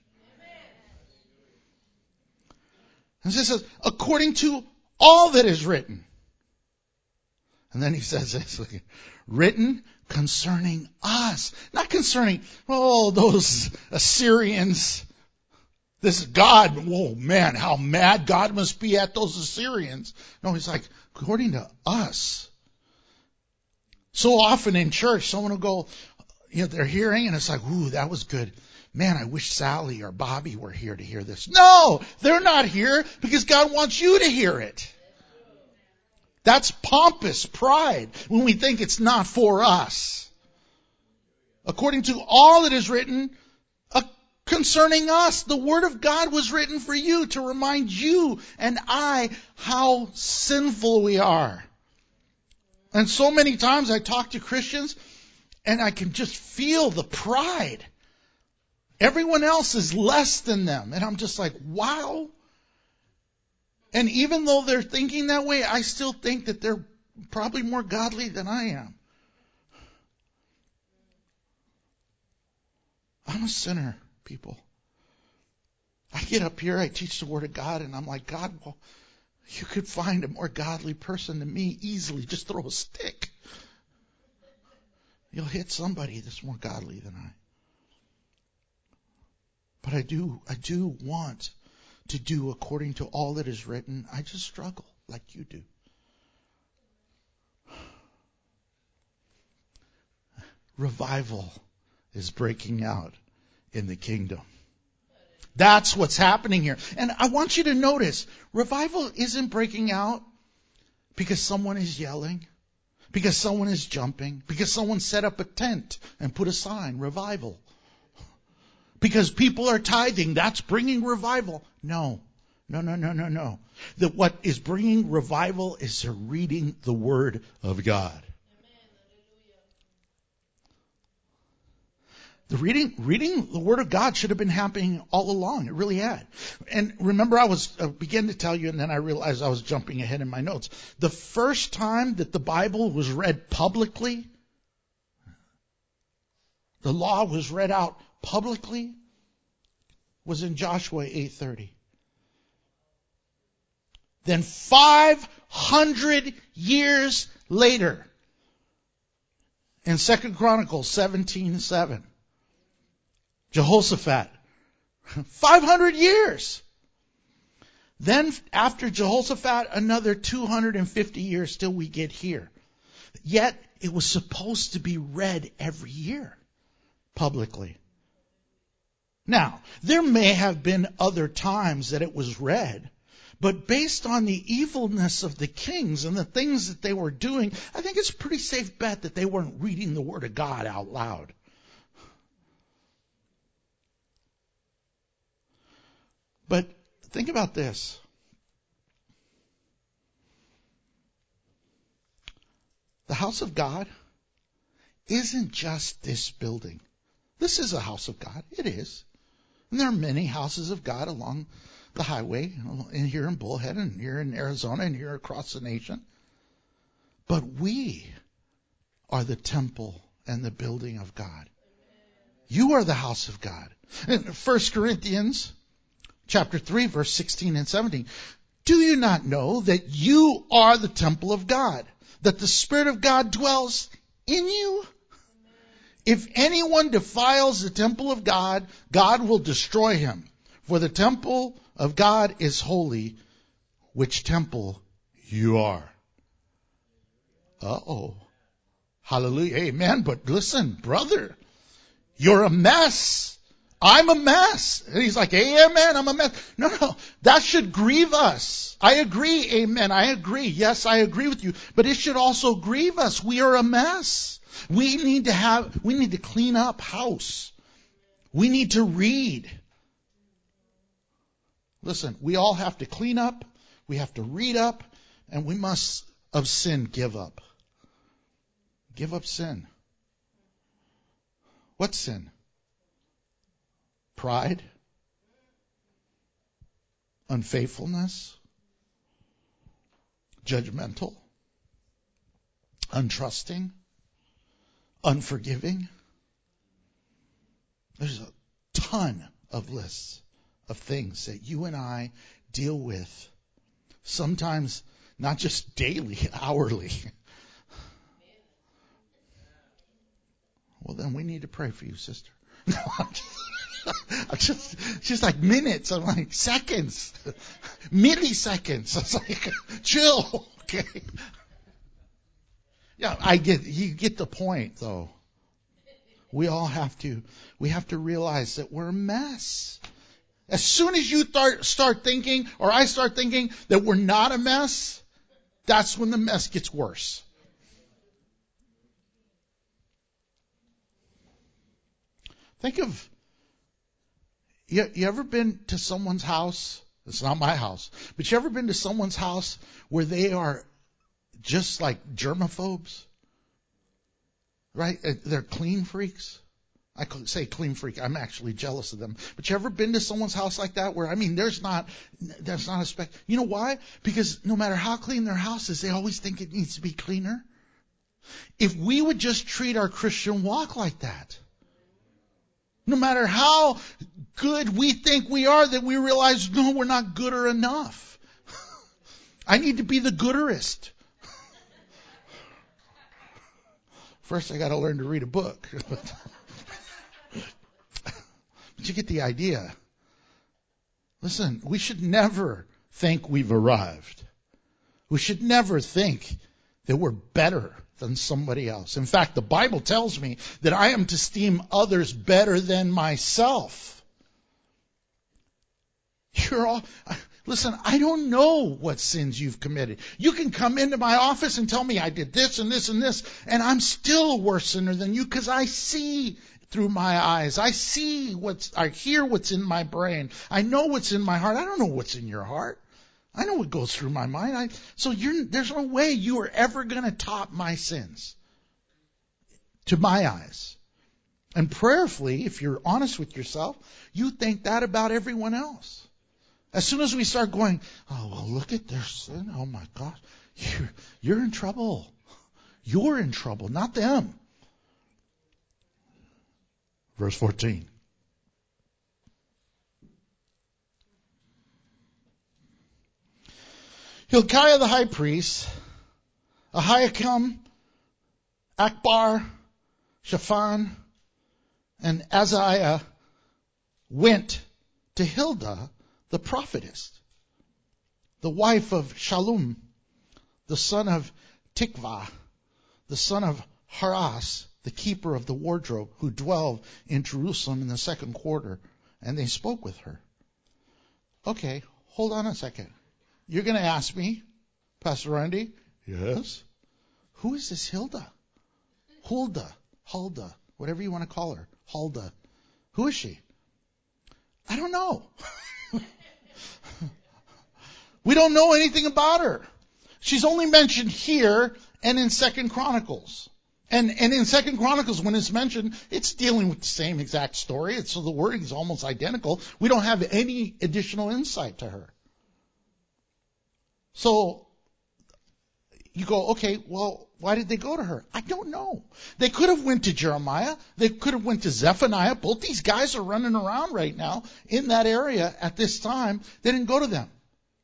And it says, according to all that is written. And then he says this, written concerning us. Not concerning, oh, those Assyrians. This God, oh man, how mad God must be at those Assyrians. No, he's like, according to us. So often in church, someone will go, you know, they're hearing and it's like, ooh, that was good. Man, I wish Sally or Bobby were here to hear this. No, they're not here because God wants you to hear it. That's pompous pride when we think it's not for us. According to all that is written uh, concerning us, the Word of God was written for you to remind you and I how sinful we are. And so many times I talk to Christians and I can just feel the pride. Everyone else is less than them. And I'm just like, wow. And even though they're thinking that way, I still think that they're probably more godly than I am. I'm a sinner, people. I get up here, I teach the Word of God, and I'm like, God, well, you could find a more godly person than me easily. Just throw a stick. You'll hit somebody that's more godly than I. But I do, I do want to do according to all that is written. I just struggle like you do. Revival is breaking out in the kingdom. That's what's happening here. And I want you to notice, revival isn't breaking out because someone is yelling, because someone is jumping, because someone set up a tent and put a sign, revival. Because people are tithing, that's bringing revival. No, no, no, no, no, no. That what is bringing revival is they're reading the Word of God. The reading, reading the Word of God should have been happening all along. It really had. And remember, I was uh, began to tell you, and then I realized I was jumping ahead in my notes. The first time that the Bible was read publicly, the law was read out publicly, was in Joshua eight thirty. Then five hundred years later, in Second Chronicles seventeen seven, Jehoshaphat, five hundred years. Then after Jehoshaphat, another two hundred fifty years till we get here. Yet it was supposed to be read every year publicly. Now, there may have been other times that it was read, but based on the evilness of the kings and the things that they were doing, I think it's a pretty safe bet that they weren't reading the Word of God out loud. But think about this. The house of God isn't just this building. This is a house of God. It is. And there are many houses of God along the highway, and here in Bullhead, and here in Arizona, and here across the nation. But we are the temple and the building of God. You are the house of God. In First Corinthians chapter three, verse sixteen and seventeen. Do you not know that you are the temple of God, that the Spirit of God dwells in you? If anyone defiles the temple of God, God will destroy him. For the temple of God is holy, which temple you are. Uh-oh. Hallelujah. Amen. But listen, brother, you're a mess. I'm a mess. And he's like, amen, I'm a mess. No, no, that should grieve us. I agree, amen, I agree. Yes, I agree with you. But it should also grieve us. We are a mess. We need to have, we need to clean up house. We need to read. Listen, we all have to clean up, we have to read up, and we must of sin give up. Give up sin. What sin? Pride? Unfaithfulness? Judgmental? Untrusting? Unforgiving? There's a ton of lists of things that you and I deal with. Sometimes not just daily, hourly. Well, then we need to pray for you, sister. No, I'm just, I'm just, she's like minutes. I'm like seconds, milliseconds. It's like, chill, okay? Yeah, I get, you get the point, though. We all have to, we have to realize that we're a mess. As soon as you start, start thinking, or I start thinking that we're not a mess, that's when the mess gets worse. Think of, you, you ever been to someone's house? It's not my house, but you ever been to someone's house where they are just like germaphobes? Right? They're clean freaks. I could say clean freak. I'm actually jealous of them. But you ever been to someone's house like that where, I mean, there's not, there's not a spec. You know why? Because no matter how clean their house is, they always think it needs to be cleaner. If we would just treat our Christian walk like that, no matter how good we think we are, that we realize, no, we're not gooder enough. I need to be the gooderist. First, I got to learn to read a book. But you get the idea. Listen, we should never think we've arrived. We should never think that we're better than somebody else. In fact, the Bible tells me that I am to esteem others better than myself. You're all, listen, I don't know what sins you've committed. You can come into my office and tell me I did this and this and this, and I'm still a worse sinner than you because I see through my eyes. I see what's, I hear what's in my brain. I know what's in my heart. I don't know what's in your heart. I know what goes through my mind. I, so you're, there's no way you are ever going to top my sins to my eyes. And prayerfully, if you're honest with yourself, you think that about everyone else. As soon as we start going, oh, well, look at their sin. Oh, my gosh. You're, you're in trouble. You're in trouble, not them. Verse fourteen. Hilkiah the high priest, Ahikam, Akbar, Shaphan, and Azariah went to Hilda the prophetess, the wife of Shallum, the son of Tikvah, the son of Haras, the keeper of the wardrobe, who dwelled in Jerusalem in the second quarter, and they spoke with her. Okay, hold on a second. You're going to ask me, Pastor Randy? Yes. Who is this Hilda? Hulda, Hulda, whatever you want to call her. Hulda. Who is she? I don't know. We don't know anything about her. She's only mentioned here and in Second Chronicles. And and in Second Chronicles, when it's mentioned, it's dealing with the same exact story. It's, so the wording is almost identical. We don't have any additional insight to her. So you go, okay, well, why did they go to her? I don't know. They could have went to Jeremiah. They could have went to Zephaniah. Both these guys are running around right now in that area at this time. They didn't go to them.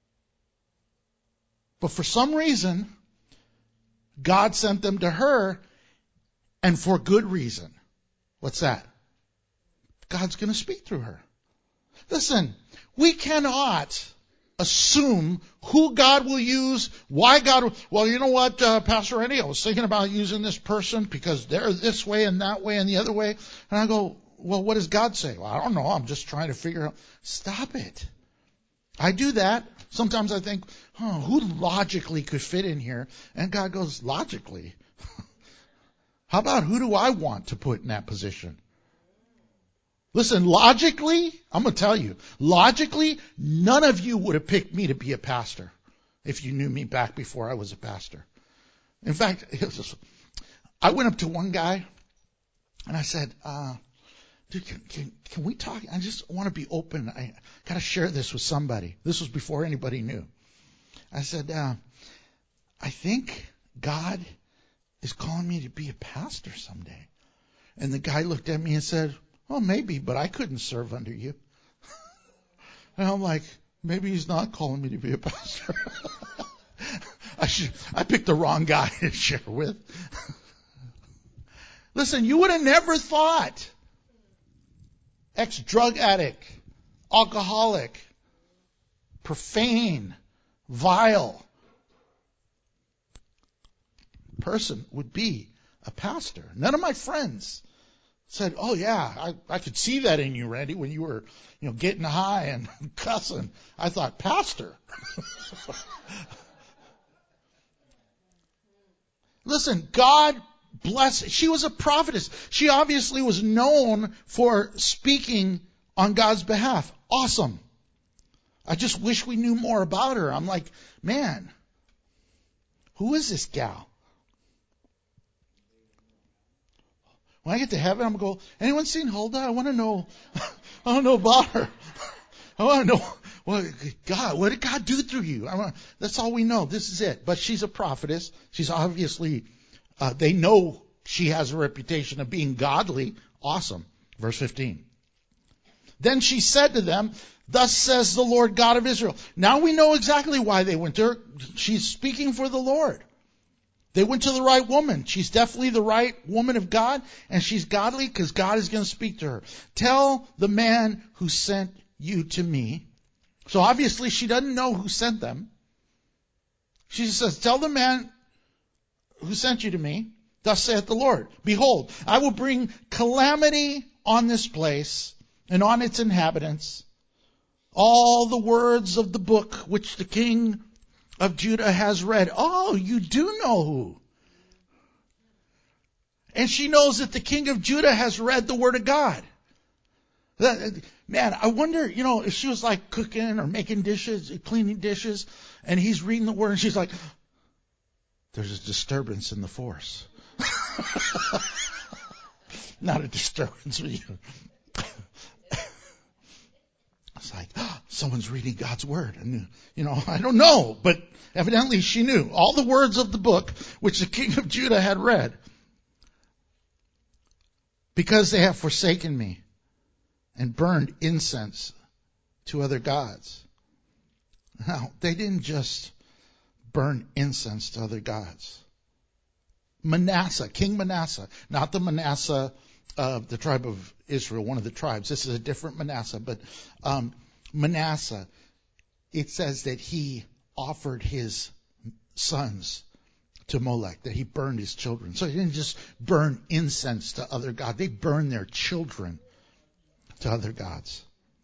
But for some reason, God sent them to her, and for good reason. What's that? God's going to speak through her. Listen, we cannot assume who God will use, why God will, well, you know what, uh, Pastor Eddie, I was thinking about using this person because they're this way and that way and the other way. And I go, well, what does God say? Well, I don't know. I'm just trying to figure out. Stop it. I do that. Sometimes I think, oh, who logically could fit in here? And God goes, logically? How about who do I want to put in that position? Listen, logically, I'm going to tell you, logically, none of you would have picked me to be a pastor if you knew me back before I was a pastor. In fact, it was just, I went up to one guy and I said, uh, dude, can, can, can we talk? I just want to be open. I got to share this with somebody. This was before anybody knew. I said, uh, I think God is calling me to be a pastor someday. And the guy looked at me and said, Well, maybe, but I couldn't serve under you. And I'm like, maybe he's not calling me to be a pastor. I should, I picked the wrong guy to share with. Listen, you would have never thought ex-drug addict, alcoholic, profane, vile person would be a pastor. None of my friends said, oh yeah, I, I could see that in you, Randy, when you were, you know, getting high and cussing. I thought, pastor. Listen, God bless. She was a prophetess. She obviously was known for speaking on God's behalf. Awesome. I just wish we knew more about her. I'm like, man, who is this gal? When I get to heaven, I'm going to go, anyone seen Huldah? I want to know. I want to know about her. I want to know, well, God, what did God do through you? I want, that's all we know. This is it. But she's a prophetess. She's obviously, uh, they know she has a reputation of being godly. Awesome. Verse fifteen. Then she said to them, thus says the Lord God of Israel. Now we know exactly why they went to her. She's speaking for the Lord. They went to the right woman. She's definitely the right woman of God, and she's godly because God is going to speak to her. Tell the man who sent you to me. So obviously she doesn't know who sent them. She just says, tell the man who sent you to me, thus saith the Lord, behold, I will bring calamity on this place and on its inhabitants. All the words of the book which the king of Judah has read. Oh, you do know who. And she knows that the king of Judah has read the word of God. Man, I wonder, you know, if she was like cooking or making dishes, cleaning dishes, and he's reading the word and she's like, there's a disturbance in the force. Not a disturbance with you. It's like, oh, someone's reading God's word. And, you know, I don't know, but evidently she knew all the words of the book which the king of Judah had read. Because they have forsaken me and burned incense to other gods. Now, they didn't just burn incense to other gods. Manasseh, King Manasseh, not the Manasseh of the tribe of Israel, one of the tribes. This is a different Manasseh, but um, Manasseh, it says that he offered his sons to Molech, that he burned his children. So he didn't just burn incense to other gods. They burned their children to other gods.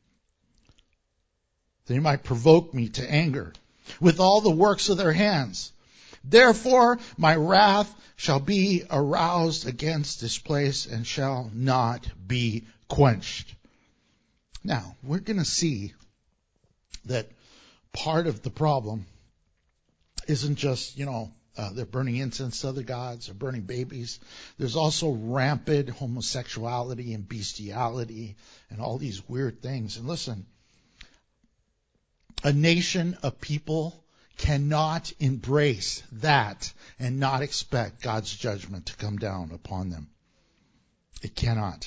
They might provoke me to anger with all the works of their hands. Therefore, my wrath shall be aroused against this place and shall not be quenched. Now, we're going to see that part of the problem isn't just, you know, uh, they're burning incense to other gods, they're burning babies. There's also rampant homosexuality and bestiality and all these weird things. And listen, a nation of people cannot embrace that and not expect God's judgment to come down upon them. It cannot.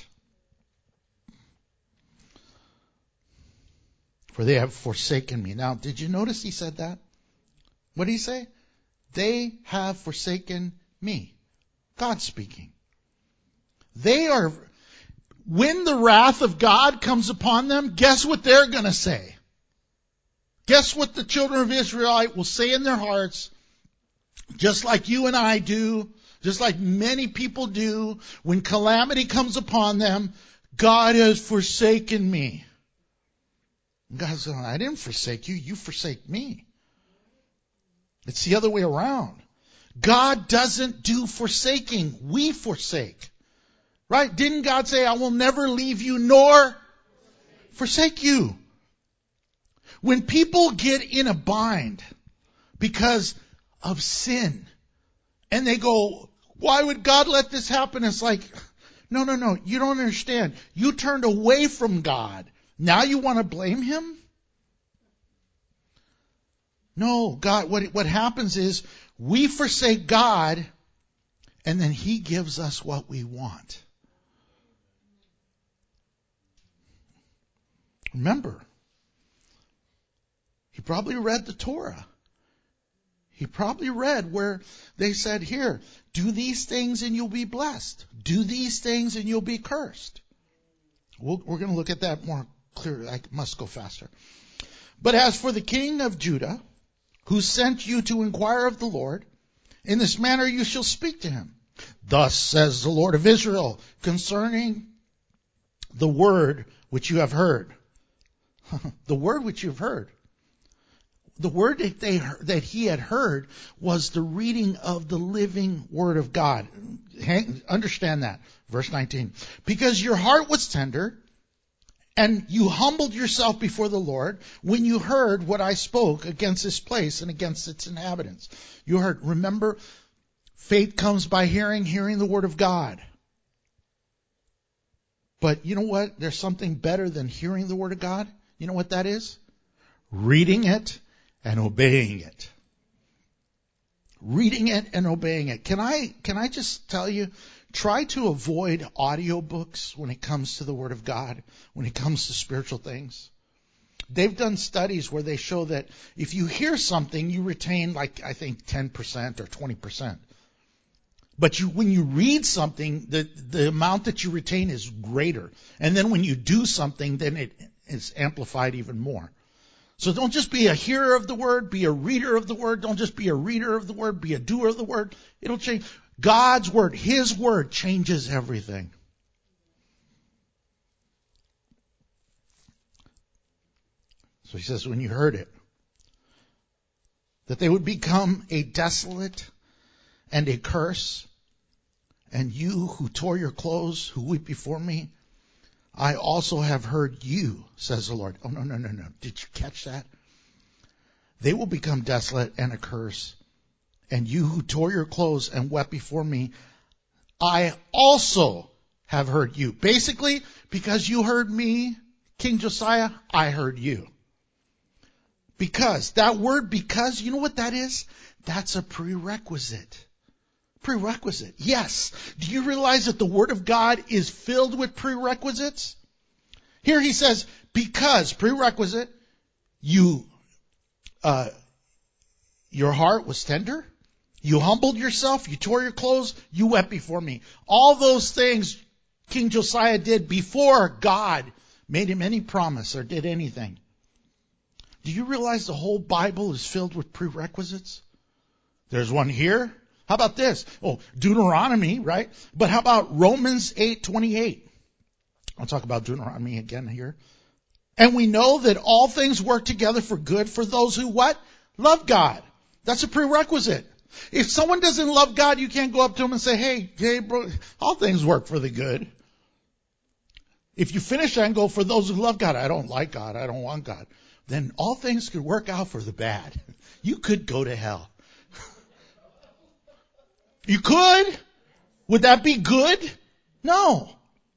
For they have forsaken me. Now, did you notice he said that? What did he say? They have forsaken me. God speaking. They are, when the wrath of God comes upon them, guess what they're going to say? Guess what the children of Israel will say in their hearts, just like you and I do, just like many people do, when calamity comes upon them, God has forsaken me. And God's going, I didn't forsake you, you forsake me. It's the other way around. God doesn't do forsaking, we forsake. Right? Didn't God say, I will never leave you nor forsake you? When people get in a bind because of sin and they go, why would God let this happen? It's like, no, no, no, you don't understand. You turned away from God. Now you want to blame him? No, God, what, what happens is we forsake God and then he gives us what we want. Remember, he probably read the Torah. He probably read where they said, here, do these things and you'll be blessed. Do these things and you'll be cursed. We'll, we're going to look at that more clearly. I must go faster. But as for the king of Judah, who sent you to inquire of the Lord, in this manner you shall speak to him. Thus says the Lord of Israel concerning the word which you have heard. The word which you have heard. The word that they that he had heard was the reading of the living word of God. Hang, understand that. Verse nineteen. Because your heart was tender, and you humbled yourself before the Lord when you heard what I spoke against this place and against its inhabitants. You heard, remember, faith comes by hearing, hearing the word of God. But you know what? There's something better than hearing the word of God. You know what that is? Reading it and obeying it. Reading it and obeying it. Can I, can I just tell you, try to avoid audiobooks when it comes to the Word of God, when it comes to spiritual things. They've done studies where they show that if you hear something, you retain like, I think, ten percent or twenty percent. But you, when you read something, the, the amount that you retain is greater. And then when you do something, then it is amplified even more. So don't just be a hearer of the word, be a reader of the word. Don't just be a reader of the word, be a doer of the word. It'll change. God's word, His word changes everything. So He says, when you heard it, that they would become a desolate and a curse, and you who tore your clothes, who weep before me, I also have heard you, says the Lord. Oh, no, no, no, no. Did you catch that? They will become desolate and a curse. And you who tore your clothes and wept before me, I also have heard you. Basically, because you heard me, King Josiah, I heard you. Because, that word because, you know what that is? That's a prerequisite. Prerequisite. Yes. Do you realize that the Word of God is filled with prerequisites? Here he says, because, prerequisite, you, uh, your heart was tender. You humbled yourself. You tore your clothes. You wept before me. All those things King Josiah did before God made him any promise or did anything. Do you realize the whole Bible is filled with prerequisites? There's one here. How about this? Oh, Deuteronomy, right? But how about Romans eight twenty-eight? I'll talk about Deuteronomy again here. And we know that all things work together for good for those who what? Love God. That's a prerequisite. If someone doesn't love God, you can't go up to him and say, hey, hey, bro, all things work for the good. If you finish that and go, for those who love God, I don't like God, I don't want God, then all things could work out for the bad. You could go to hell. You could? Would that be good? No.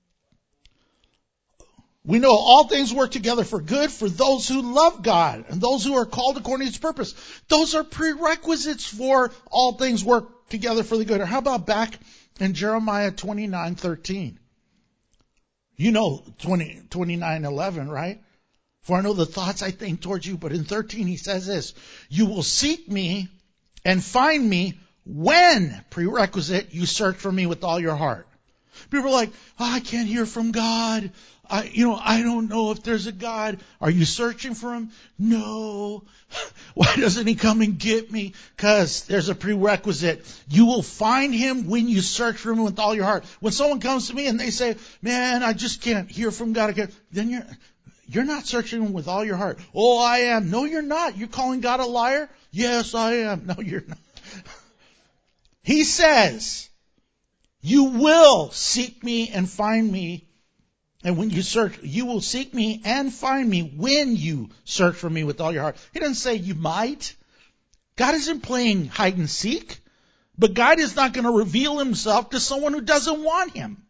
We know all things work together for good for those who love God and those who are called according to His purpose. Those are prerequisites for all things work together for the good. Or how about back in Jeremiah twenty-nine thirteen? You know twenty, twenty-nine eleven, right? For I know the thoughts I think towards you. But in thirteen he says this, you will seek me and find me when, prerequisite, you search for me with all your heart. People are like, oh, I can't hear from God. I, you know, I don't know if there's a God. Are you searching for Him? No. Why doesn't He come and get me? Because there's a prerequisite. You will find Him when you search for Him with all your heart. When someone comes to me and they say, man, I just can't hear from God again, then you're, you're not searching Him with all your heart. Oh, I am. No, you're not. You're calling God a liar? Yes, I am. No, you're not. He says, you will seek me and find me. And when you search, you will seek me and find me when you search for me with all your heart. He doesn't say you might. God isn't playing hide and seek. But God is not going to reveal Himself to someone who doesn't want Him.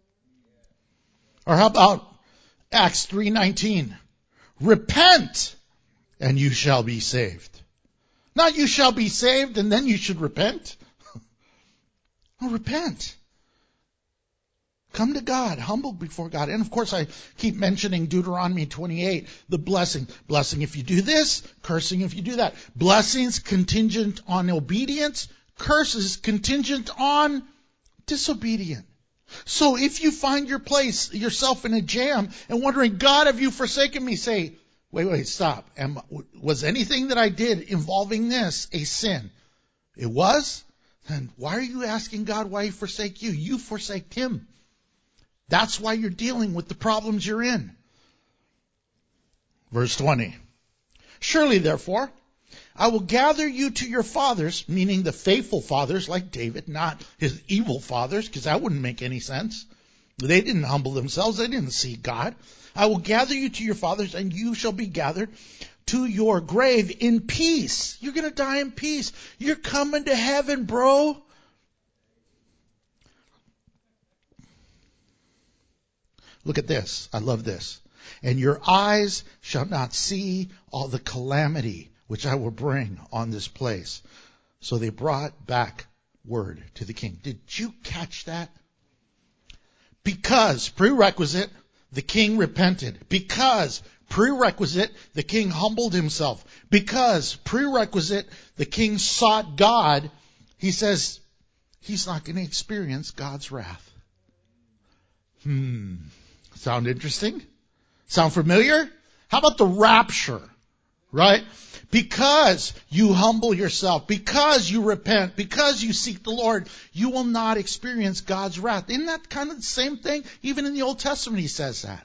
Or how about Acts three nineteen? Repent and you shall be saved. Not you shall be saved and then you should repent. Oh, repent. Come to God, humble before God. And of course, I keep mentioning Deuteronomy twenty-eight, the blessing. Blessing if you do this, cursing if you do that. Blessings contingent on obedience, curses contingent on disobedience. So if you find your place, yourself in a jam and wondering, God, have you forsaken me? Say, wait, wait, stop. Am, was anything that I did involving this a sin? It was? Then why are you asking God why he forsake you? You forsake him. That's why you're dealing with the problems you're in. Verse twenty. Surely, therefore, I will gather you to your fathers, meaning the faithful fathers like David, not his evil fathers, because that wouldn't make any sense. They didn't humble themselves. They didn't see God. I will gather you to your fathers, and you shall be gathered to your grave in peace. You're going to die in peace. You're coming to heaven, bro. Look at this. I love this. And your eyes shall not see all the calamity which I will bring on this place. So they brought back word to the king. Did you catch that? Because, prerequisite, the king repented. Because, prerequisite, the king humbled himself. Because, prerequisite, the king sought God. He says he's not going to experience God's wrath. Hmm. Sound interesting? Sound familiar? How about the rapture? Right? Because you humble yourself, because you repent, because you seek the Lord, you will not experience God's wrath. Isn't that kind of the same thing? Even in the Old Testament he says that.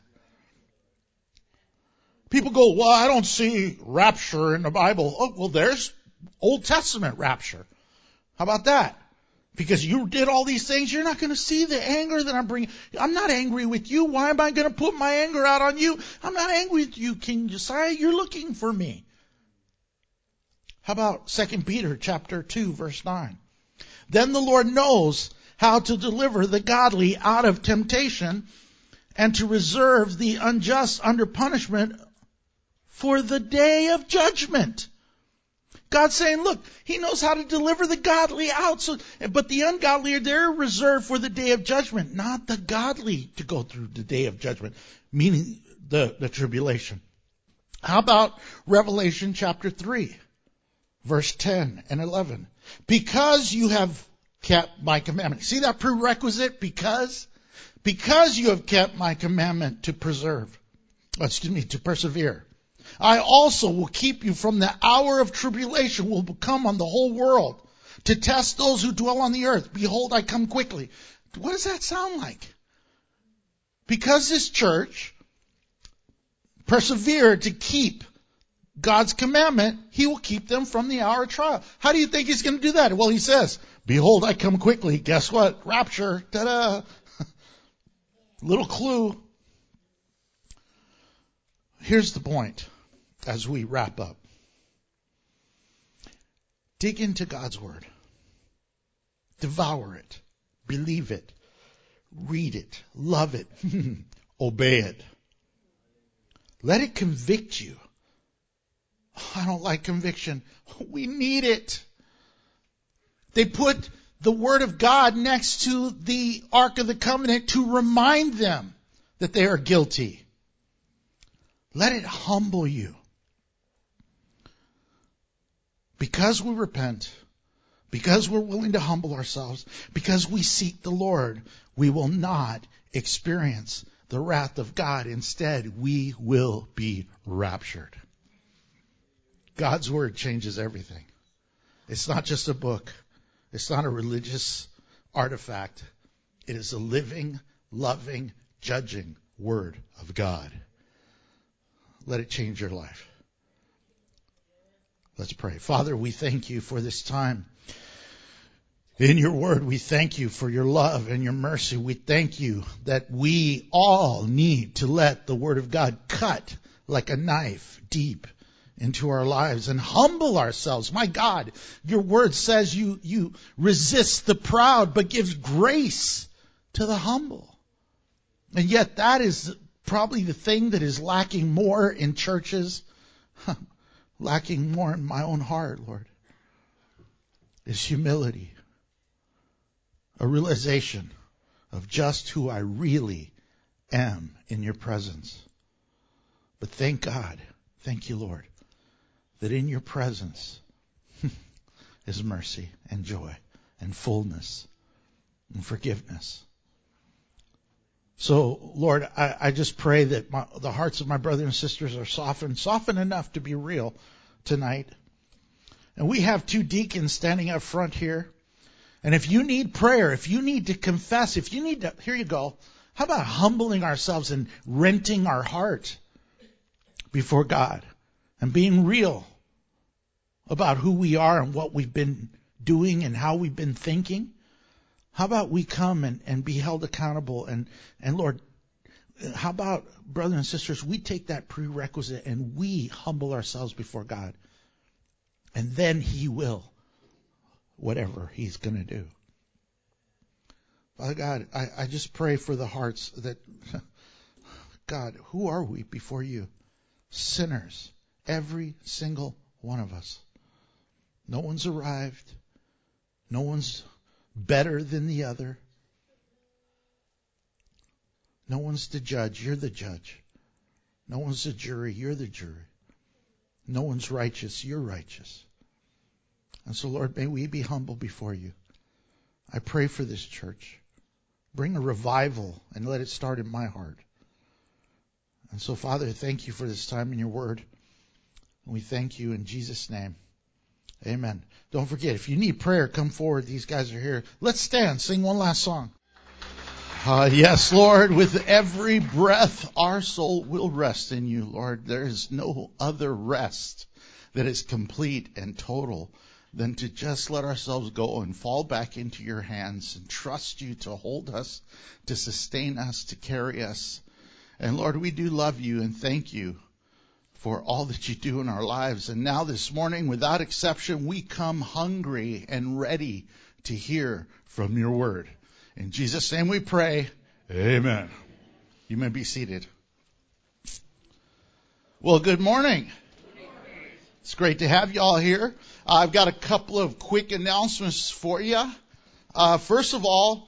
People go, well, I don't see rapture in the Bible. Oh, well, there's Old Testament rapture. How about that? Because you did all these things, you're not going to see the anger that I'm bringing. I'm not angry with you. Why am I going to put my anger out on you? I'm not angry with you, King Josiah. You're looking for me. How about Second Peter chapter two, verse nine? Then the Lord knows how to deliver the godly out of temptation and to reserve the unjust under punishment for the day of judgment. God's saying, look, he knows how to deliver the godly out. So, but the ungodly are there reserved for the day of judgment, not the godly to go through the day of judgment, meaning the, the tribulation. How about Revelation chapter three, verse ten and eleven? Because you have kept my commandment. See that prerequisite? Because? Because you have kept my commandment to preserve. Excuse me, to persevere. I also will keep you from the hour of tribulation will come on the whole world to test those who dwell on the earth. Behold, I come quickly. What does that sound like? Because this church persevered to keep God's commandment, he will keep them from the hour of trial. How do you think he's going to do that? Well, he says, behold, I come quickly. Guess what? Rapture. Ta-da. Little clue. Here's the point as we wrap up. Dig into God's word. Devour it. Believe it. Read it. Love it. Obey it. Let it convict you. I don't like conviction. We need it. They put the word of God next to the Ark of the Covenant to remind them that they are guilty. Let it humble you. Because we repent, because we're willing to humble ourselves, because we seek the Lord, we will not experience the wrath of God. Instead, we will be raptured. God's word changes everything. It's not just a book. It's not a religious artifact. It is a living, loving, judging word of God. Let it change your life. Let's pray. Father, we thank you for this time. In your word, we thank you for your love and your mercy. We thank you that we all need to let the word of God cut like a knife deep into our lives and humble ourselves. My God, your word says you, you resist the proud but gives grace to the humble. And yet that is probably the thing that is lacking more in churches, lacking more in my own heart, Lord, is humility. A realization of just who I really am in your presence. But thank God, thank you, Lord, that in your presence is mercy and joy and fullness and forgiveness. So, Lord, I, I just pray that my, the hearts of my brothers and sisters are softened, softened enough to be real tonight. And we have two deacons standing up front here. And if you need prayer, if you need to confess, if you need to, here you go. How about humbling ourselves and renting our heart before God and being real about who we are and what we've been doing and how we've been thinking? How about we come and, and be held accountable? And, and Lord, how about, brothers and sisters, we take that prerequisite and we humble ourselves before God. And then He will, whatever He's going to do. Father God, I, I just pray for the hearts that, God, who are we before you? Sinners. Every single one of us. No one's arrived. No one's better than the other. No one's the judge. You're the judge. No one's the jury. You're the jury. No one's righteous. You're righteous. And so, Lord, may we be humble before you. I pray for this church. Bring a revival and let it start in my heart. And so, Father, thank you for this time in your word. And we thank you in Jesus' name. Amen. Don't forget, if you need prayer, come forward. These guys are here. Let's stand. Sing one last song. Uh, yes, Lord, with every breath, our soul will rest in you, Lord. There is no other rest that is complete and total than to just let ourselves go and fall back into your hands and trust you to hold us, to sustain us, to carry us. And Lord, we do love you and thank you for all that you do in our lives. And now this morning, without exception, we come hungry and ready to hear from your word. In Jesus' name we pray. Amen. You may be seated. Well, good morning. It's great to have you all here. Uh, I've got a couple of quick announcements for you. Uh, first of all,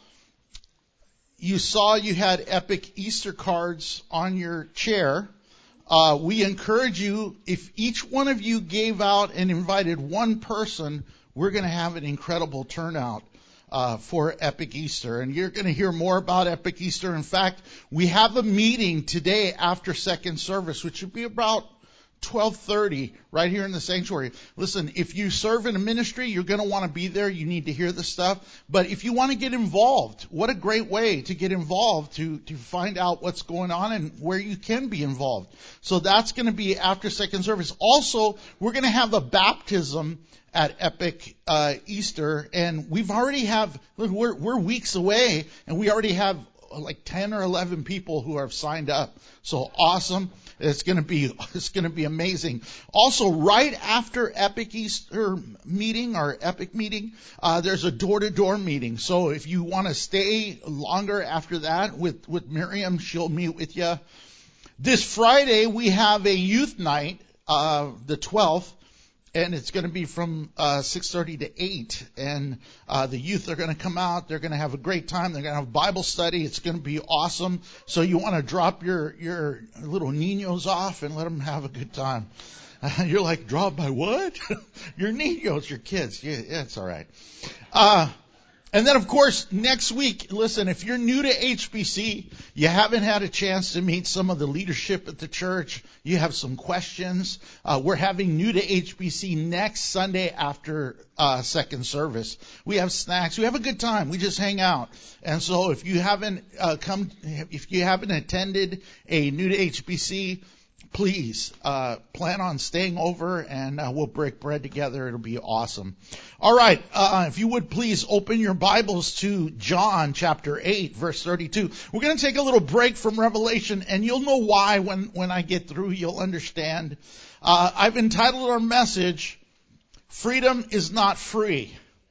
you saw you had Epic Easter cards on your chair. Uh, we encourage you, if each one of you gave out and invited one person, we're going to have an incredible turnout uh, for Epic Easter. And you're going to hear more about Epic Easter. In fact, we have a meeting today after second service, which would be about twelve thirty right here in the sanctuary. Listen, if you serve in a ministry, you're going to want to be there. You need to hear this stuff. But if you want to get involved, what a great way to get involved, to, to find out what's going on and where you can be involved. So that's going to be after second service. Also, we're going to have a baptism at Epic uh, Easter. And we've already have, we're, we're weeks away, and we already have like ten or eleven people who have signed up. So awesome. It's going to be, it's going to be amazing. Also, right after Epic Easter meeting, or Epic meeting, uh, there's a door-to-door meeting. So if you want to stay longer after that with, with Miriam, she'll meet with you. This Friday, we have a youth night, uh, the twelfth. And it's going to be from uh, six thirty to eight. And uh, the youth are going to come out. They're going to have a great time. They're going to have Bible study. It's going to be awesome. So you want to drop your, your little niños off and let them have a good time. Uh, you're like, drop my what? Your niños, your kids. Yeah, yeah, it's all right. Uh, and then, of course, next week, listen, if you're new to H B C, you haven't had a chance to meet some of the leadership at the church, you have some questions, uh, we're having new to H B C next Sunday after uh, second service. We have snacks. We have a good time. We just hang out. And so if you haven't uh, come, if you haven't attended a new to H B C, please uh, plan on staying over, and uh, we'll break bread together. It'll be awesome. All right. Uh, if you would please open your Bibles to John chapter eight, verse thirty-two. We're going to take a little break from Revelation, and you'll know why when, when I get through. You'll understand. Uh, I've entitled our message, Freedom is Not Free.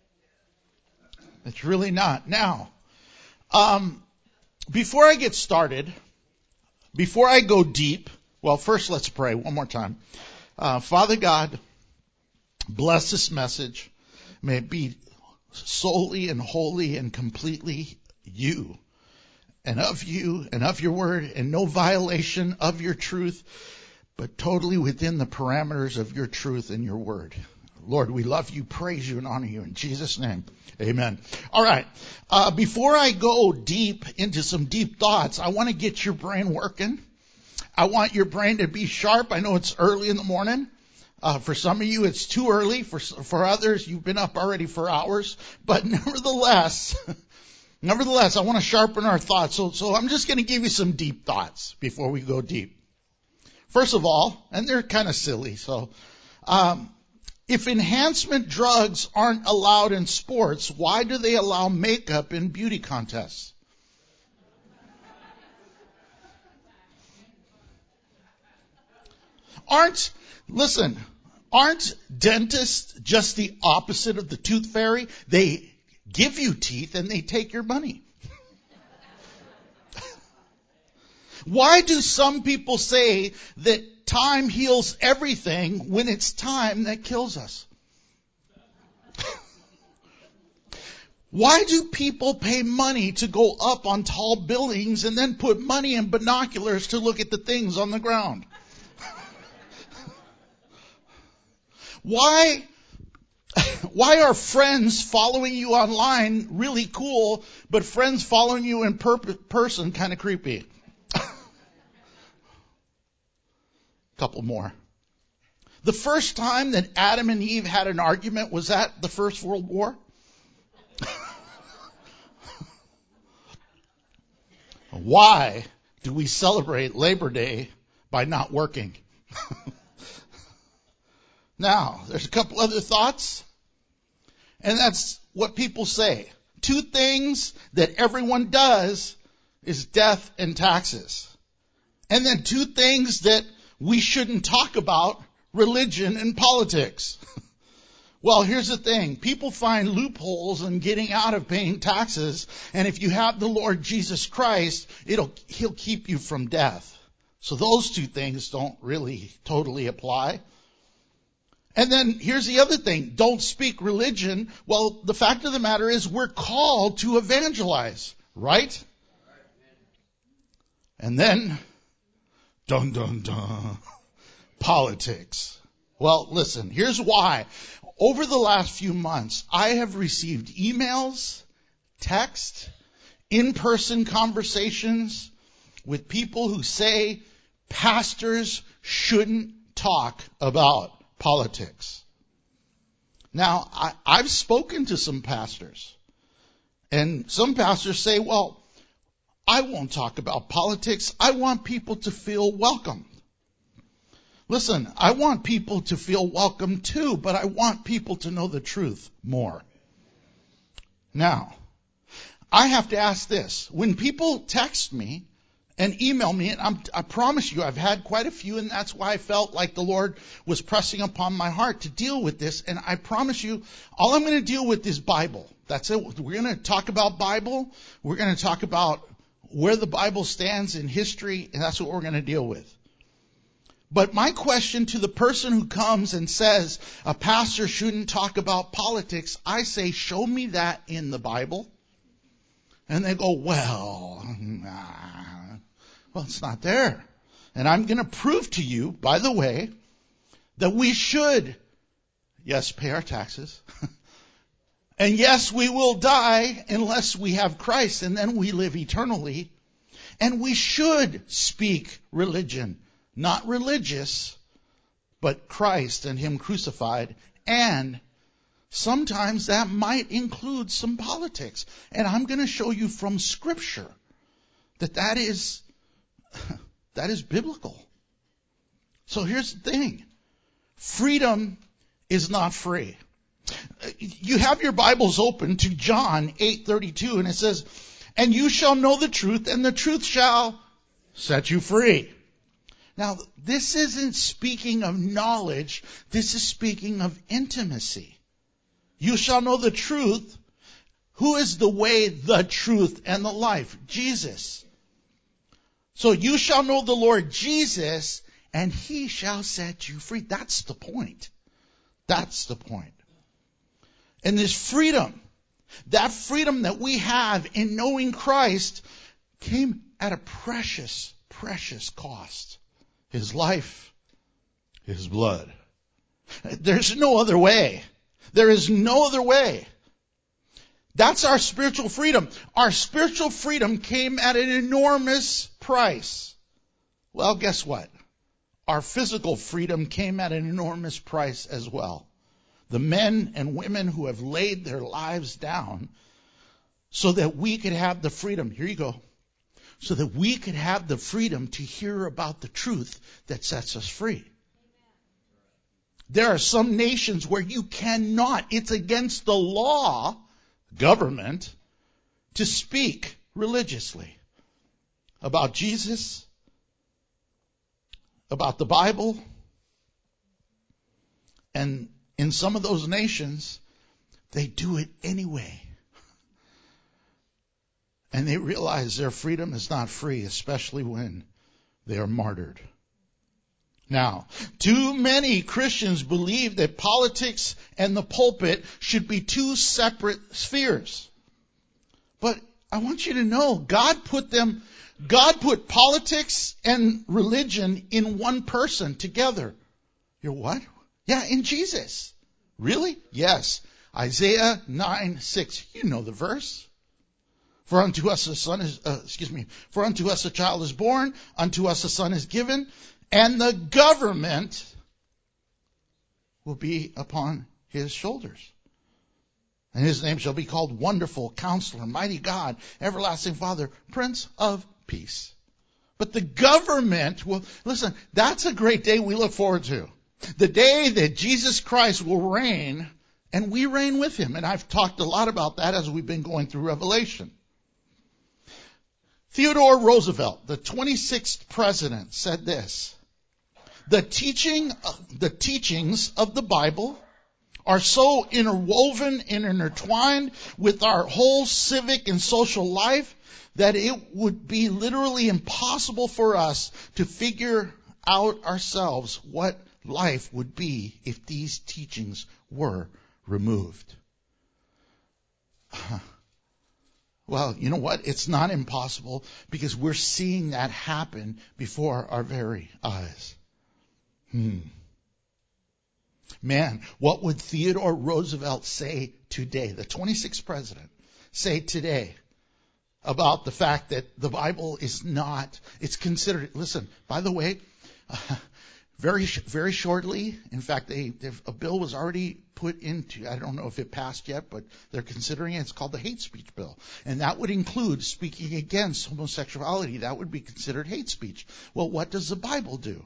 It's really not. Now, um, before I get started, before I go deep, well, first let's pray one more time. Uh, Father God, bless this message. May it be solely and wholly and completely you. and of you and of your word, and no violation of your truth, but totally within the parameters of your truth and your word. Lord, we love you, praise you, and honor you in Jesus' name. Amen. All right. Uh, before I go deep into some deep thoughts, I want to get your brain working. I want your brain to be sharp. I know it's early in the morning. Uh, for some of you, it's too early. For for others, you've been up already for hours. But nevertheless, nevertheless, I want to sharpen our thoughts. So, so I'm just going to give you some deep thoughts before we go deep. First of all, and they're kind of silly, so um, if enhancement drugs aren't allowed in sports, why do they allow makeup in beauty contests? Aren't, listen, aren't dentists just the opposite of the tooth fairy? They give you teeth and they take your money. Why do some people say that time heals everything when it's time that kills us? Why do people pay money to go up on tall buildings and then put money in binoculars to look at the things on the ground? Why, why are friends following you online really cool, but friends following you in per- person kind of creepy? Couple more. The first time that Adam and Eve had an argument, was that the First World War? Why do we celebrate Labor Day by not working? Now, there's a couple other thoughts, and that's what people say. Two things that everyone does is death and taxes. And then two things that we shouldn't talk about, religion and politics. Well, here's the thing. People find loopholes in getting out of paying taxes, and if you have the Lord Jesus Christ, it'll He'll keep you from death. So those two things don't really totally apply. And then here's the other thing. Don't speak religion. Well, the fact of the matter is we're called to evangelize, right? And then, dun dun dun, politics. Well, listen, here's why. Over the last few months, I have received emails, text, in-person conversations with people who say pastors shouldn't talk about politics. Now, I, I've spoken to some pastors, and some pastors say, well, I won't talk about politics. I want people to feel welcome. Listen, I want people to feel welcome too, but I want people to know the truth more. Now, I have to ask this. When people text me and email me, and I'm, I promise you I've had quite a few, and that's why I felt like the Lord was pressing upon my heart to deal with this. And I promise you, all I'm going to deal with is Bible. That's it. We're going to talk about Bible. We're going to talk about where the Bible stands in history, and that's what we're going to deal with. But my question to the person who comes and says a pastor shouldn't talk about politics, I say, show me that in the Bible. And they go, well, nah. Well, it's not there. And I'm going to prove to you, by the way, that we should, yes, pay our taxes. And yes, we will die unless we have Christ, and then we live eternally. And we should speak religion, not religious, but Christ and Him crucified. And sometimes that might include some politics. And I'm going to show you from Scripture that that is, that is biblical. So here's the thing. Freedom is not free. You have your Bibles open to John eight thirty-two, and it says, and you shall know the truth, and the truth shall set you free. Now, this isn't speaking of knowledge. This is speaking of intimacy. You shall know the truth. Who is the way, the truth, and the life? Jesus. So you shall know the Lord Jesus, and He shall set you free. That's the point. That's the point. And this freedom, that freedom that we have in knowing Christ, came at a precious, precious cost. His life, his blood. There's no other way. There is no other way. That's our spiritual freedom. Our spiritual freedom came at an enormous price. Well, guess what? Our physical freedom came at an enormous price as well. The men and women who have laid their lives down so that we could have the freedom. Here you go. So that we could have the freedom to hear about the truth that sets us free. There are some nations where you cannot, it's against the law, government, to speak religiously about Jesus, about the Bible. And in some of those nations, they do it anyway. And they realize their freedom is not free, especially when they are martyred. Now, too many Christians believe that politics and the pulpit should be two separate spheres. But I want you to know, God put them, God put politics and religion in one person together. You're what? Yeah, in Jesus. Really? Yes. Isaiah nine six. You know the verse. For unto us a son is, uh, excuse me, for unto us a child is born, unto us a son is given, and the government will be upon his shoulders. And his name shall be called Wonderful, Counselor, Mighty God, Everlasting Father, Prince of Peace. But the government will, listen, that's a great day we look forward to. The day that Jesus Christ will reign, and we reign with him. And I've talked a lot about that as we've been going through Revelation. Theodore Roosevelt, the twenty-sixth president, said this: The teaching, the teachings of the Bible are so interwoven and intertwined with our whole civic and social life that it would be literally impossible for us to figure out ourselves what life would be if these teachings were removed. Well, you know what? It's not impossible because we're seeing that happen before our very eyes. Hmm. Man, what would Theodore Roosevelt say today, the twenty-sixth president, say today about the fact that the Bible is not, it's considered, listen, by the way, uh, very very shortly, in fact, they, a bill was already put into, I don't know if it passed yet, but they're considering it. It's called the hate speech bill. And that would include speaking against homosexuality. That would be considered hate speech. Well, what does the Bible do?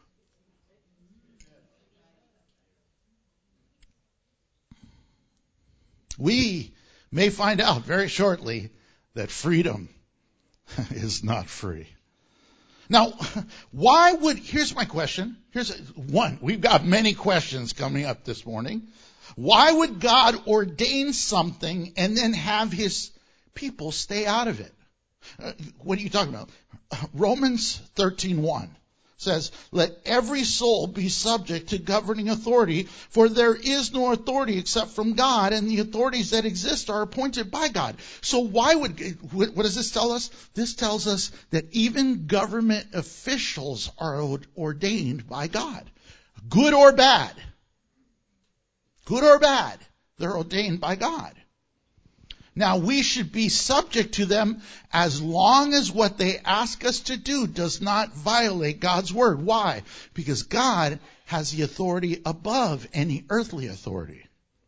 We may find out very shortly that freedom is not free. Now, why would, here's my question. Here's a, one. We've got many questions coming up this morning. Why would God ordain something and then have his people stay out of it? Uh, what are you talking about? Romans thirteen one says, let every soul be subject to governing authority, for there is no authority except from God, and the authorities that exist are appointed by God. So why would, what does this tell us? This tells us that even government officials are ordained by God. Good or bad. Good or bad. They're ordained by God. Now, we should be subject to them as long as what they ask us to do does not violate God's word. Why? Because God has the authority above any earthly authority.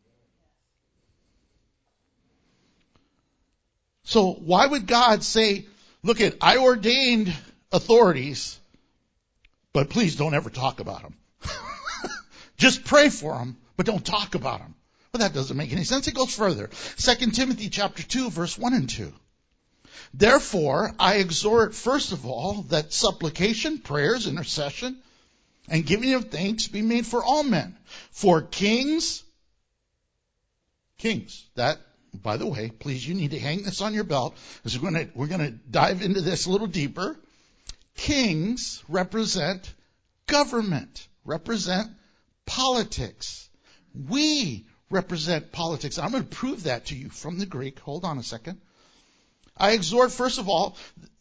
So why would God say, look at, I ordained authorities, but please don't ever talk about them. Just pray for them, but don't talk about them. Well, that doesn't make any sense. It goes further. Second Timothy chapter two, verse one and two. Therefore, I exhort, first of all, that supplication, prayers, intercession, and giving of thanks be made for all men. For kings, kings, that, by the way, please, you need to hang this on your belt, because we're going to, we're going to dive into this a little deeper. Kings represent government, represent politics. We represent politics. I'm going to prove that to you from the Greek. Hold on a second. I exhort, first of all,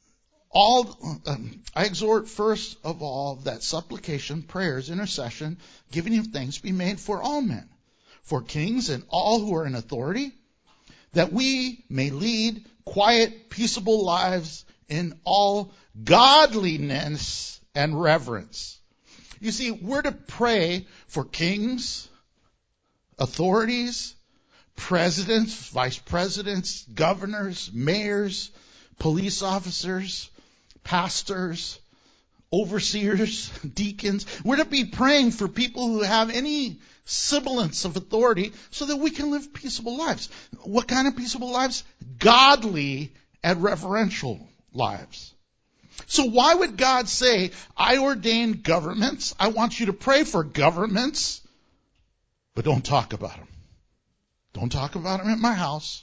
all, um, I exhort first of all that supplication, prayers, intercession, giving of thanks be made for all men, for kings and all who are in authority, that we may lead quiet, peaceable lives in all godliness and reverence. You see, we're to pray for kings, authorities, presidents, vice presidents, governors, mayors, police officers, pastors, overseers, deacons. We're to be praying for people who have any semblance of authority so that we can live peaceable lives. What kind of peaceable lives? Godly and reverential lives. So why would God say, I ordain governments, I want you to pray for governments, but don't talk about them. Don't talk about them at my house.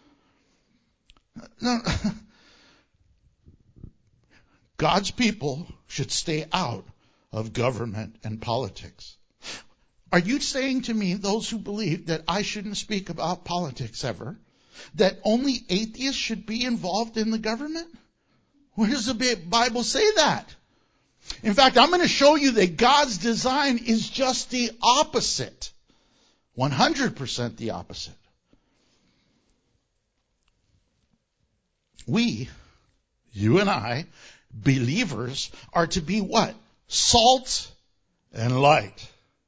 No. God's people should stay out of government and politics. Are you saying to me, those who believe that I shouldn't speak about politics ever, that only atheists should be involved in the government? Where does the Bible say that? In fact, I'm going to show you that God's design is just the opposite. one hundred percent the opposite. We, you and I, believers, are to be what? Salt and light.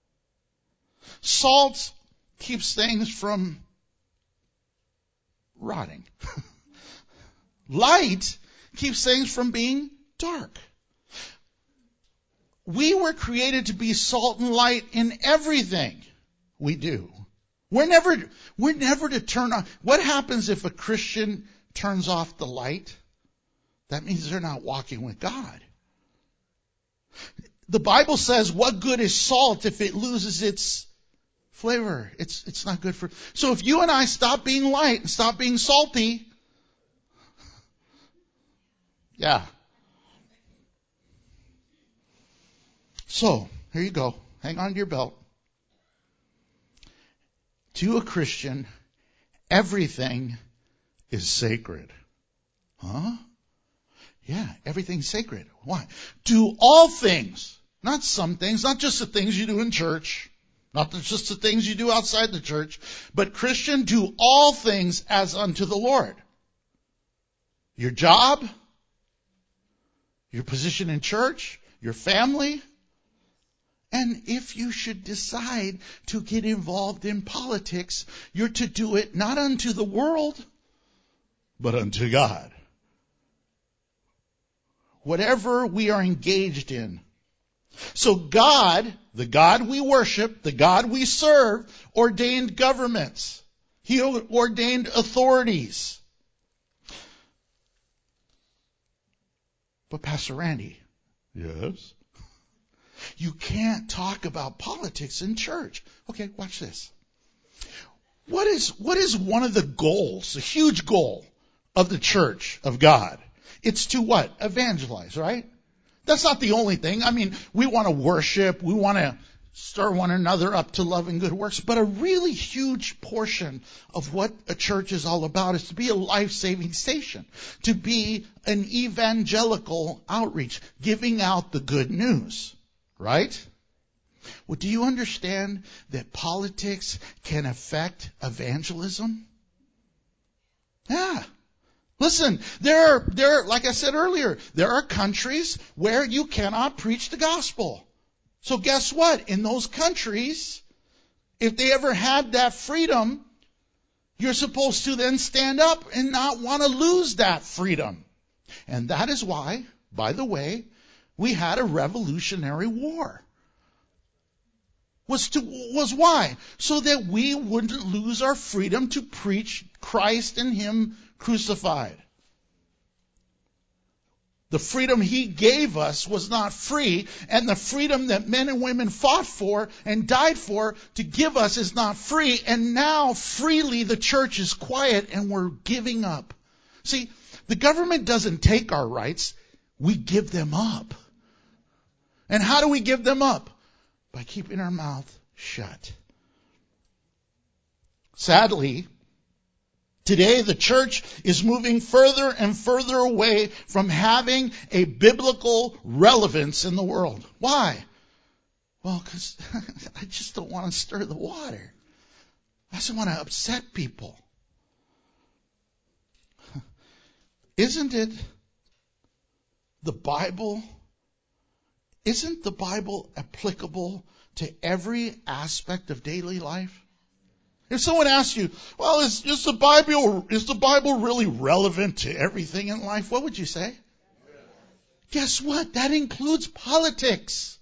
Salt keeps things from rotting. Light keeps things from being dark. We were created to be salt and light in everything we do. We're never, we're never to turn on. What happens if a Christian turns off the light? That means they're not walking with God. The Bible says, what good is salt if it loses its flavor? It's, it's not good for, so if you and I stop being light and stop being salty, yeah. So, here you go. Hang on to your belt. To a Christian, everything is sacred. Huh? Yeah, everything's sacred. Why? Do all things, not some things, not just the things you do in church, not just the things you do outside the church, but Christian, do all things as unto the Lord. Your job, your position in church, your family, and if you should decide to get involved in politics, you're to do it not unto the world, but unto God. Whatever we are engaged in. So God, the God we worship, the God we serve, ordained governments. He ordained authorities. But Pastor Randy, yes? You can't talk about politics in church. Okay, watch this. What is, what is one of the goals, a huge goal of the church of God? It's to what? Evangelize, right? That's not the only thing. I mean, we want to worship. We want to stir one another up to love and good works. But a really huge portion of what a church is all about is to be a life-saving station, to be an evangelical outreach, giving out the good news, right? Well, do you understand that politics can affect evangelism? Yeah. Listen, there are, there, like I said earlier, there are countries where you cannot preach the gospel. So guess what? In those countries, if they ever had that freedom, you're supposed to then stand up and not want to lose that freedom. And that is why, by the way, we had a revolutionary war. Was to, was why? So that we wouldn't lose our freedom to preach Christ and Him crucified. The freedom He gave us was not free, and the freedom that men and women fought for and died for to give us is not free, and now freely the church is quiet and we're giving up. See, the government doesn't take our rights, we give them up. And how do we give them up? By keeping our mouth shut. Sadly, Today, the church is moving further and further away from having a biblical relevance in the world. Why? Well, because I just don't want to stir the water. I just want to upset people. Isn't it the Bible? Isn't the Bible applicable to every aspect of daily life? If someone asks you, well, is, is the Bible is the Bible really relevant to everything in life? What would you say? Yeah. Guess what? That includes politics.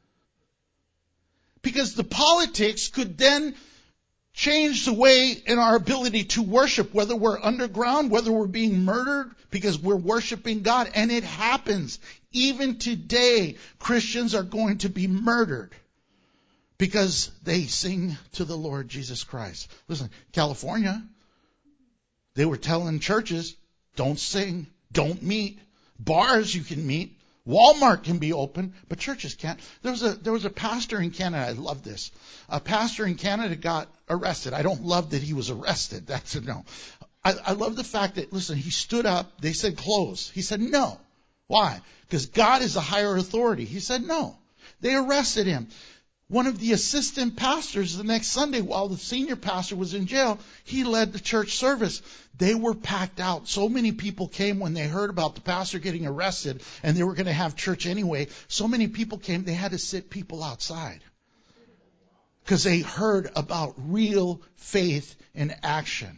Because the politics could then change the way in our ability to worship, whether we're underground, whether we're being murdered because we're worshiping God. And it happens. Even today, Christians are going to be murdered because they sing to the Lord Jesus Christ. Listen, California, they were telling churches, don't sing, don't meet. Bars you can meet. Walmart can be open, but churches can't. There was a there was a pastor in Canada. I love this. A pastor in Canada got arrested. I don't love that he was arrested. That's a no. I, I love the fact that, listen, he stood up. They said close. He said no. Why? Because God is a higher authority. He said no. They arrested him. One of the assistant pastors the next Sunday, while the senior pastor was in jail, he led the church service. They were packed out. So many people came when they heard about the pastor getting arrested and they were going to have church anyway. So many people came, they had to sit people outside because they heard about real faith in action.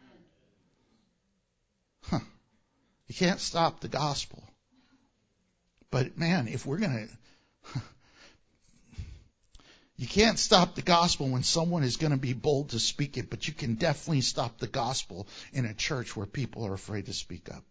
Huh. You can't stop the gospel. But man, if we're going to... You can't stop the gospel when someone is going to be bold to speak it, but you can definitely stop the gospel in a church where people are afraid to speak up.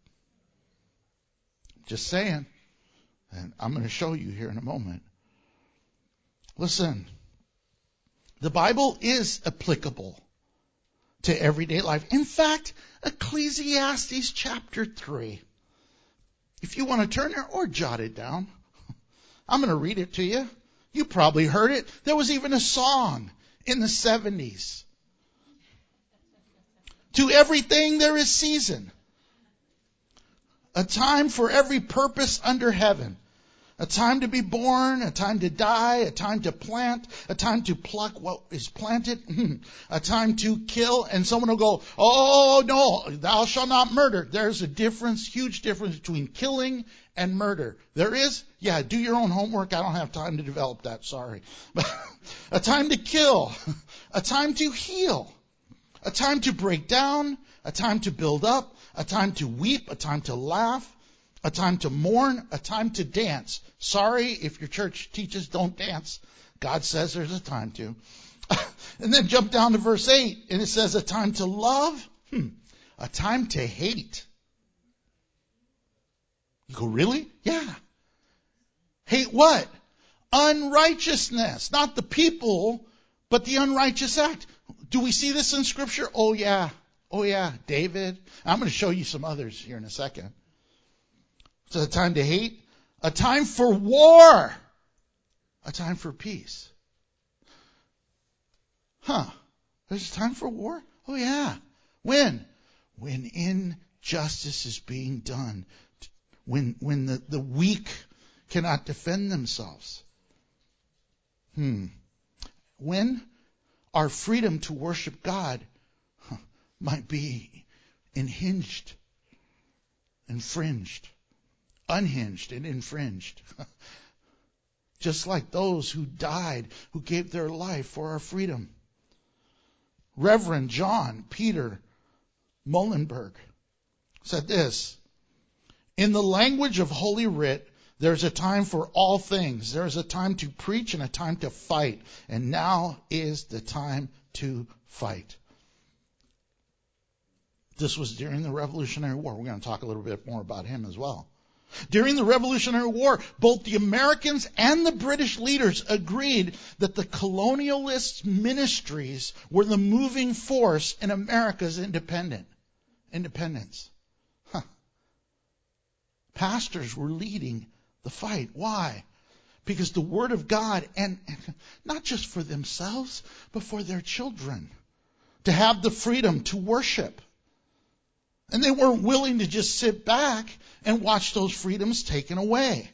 Just saying. And I'm going to show you here in a moment. Listen, the Bible is applicable to everyday life. In fact, Ecclesiastes chapter three. If you want to turn there or jot it down, I'm going to read it to you. You probably heard it. There was even a song in the seventies. To everything there is season. A time for every purpose under heaven. A time to be born, a time to die, a time to plant, a time to pluck what is planted, a time to kill. And someone will go, oh no, thou shalt not murder. There's a difference, huge difference between killing and murder. There is? Yeah, do your own homework. I don't have time to develop that, sorry. A time to kill, a time to heal, a time to break down, a time to build up, a time to weep, a time to laugh, a time to mourn, a time to dance. Sorry if your church teaches don't dance. God says there's a time to. And then jump down to verse eight, and it says a time to love, hmm, a time to hate. You go, really? Yeah. Hate what? Unrighteousness. Not the people, but the unrighteous act. Do we see this in Scripture? Oh, yeah. Oh, yeah. David. I'm going to show you some others here in a second. So a time to hate, a time for war, a time for peace. Huh. There's a time for war? Oh, yeah. When? When injustice is being done. When when the, the weak cannot defend themselves. Hmm. When our freedom to worship God huh, might be unhinged, infringed, unhinged and infringed. Just like those who died, who gave their life for our freedom. Reverend John Peter Muhlenberg said this, in the language of Holy Writ, there's a time for all things. There's a time to preach and a time to fight. And now is the time to fight. This was during the Revolutionary War. We're going to talk a little bit more about him as well. During the Revolutionary War, both the Americans and the British leaders agreed that the colonialist ministries were the moving force in America's independent independence. Huh. Pastors were leading the fight. Why? Because the Word of God, and, and not just for themselves, but for their children, to have the freedom to worship. And they weren't willing to just sit back and watch those freedoms taken away.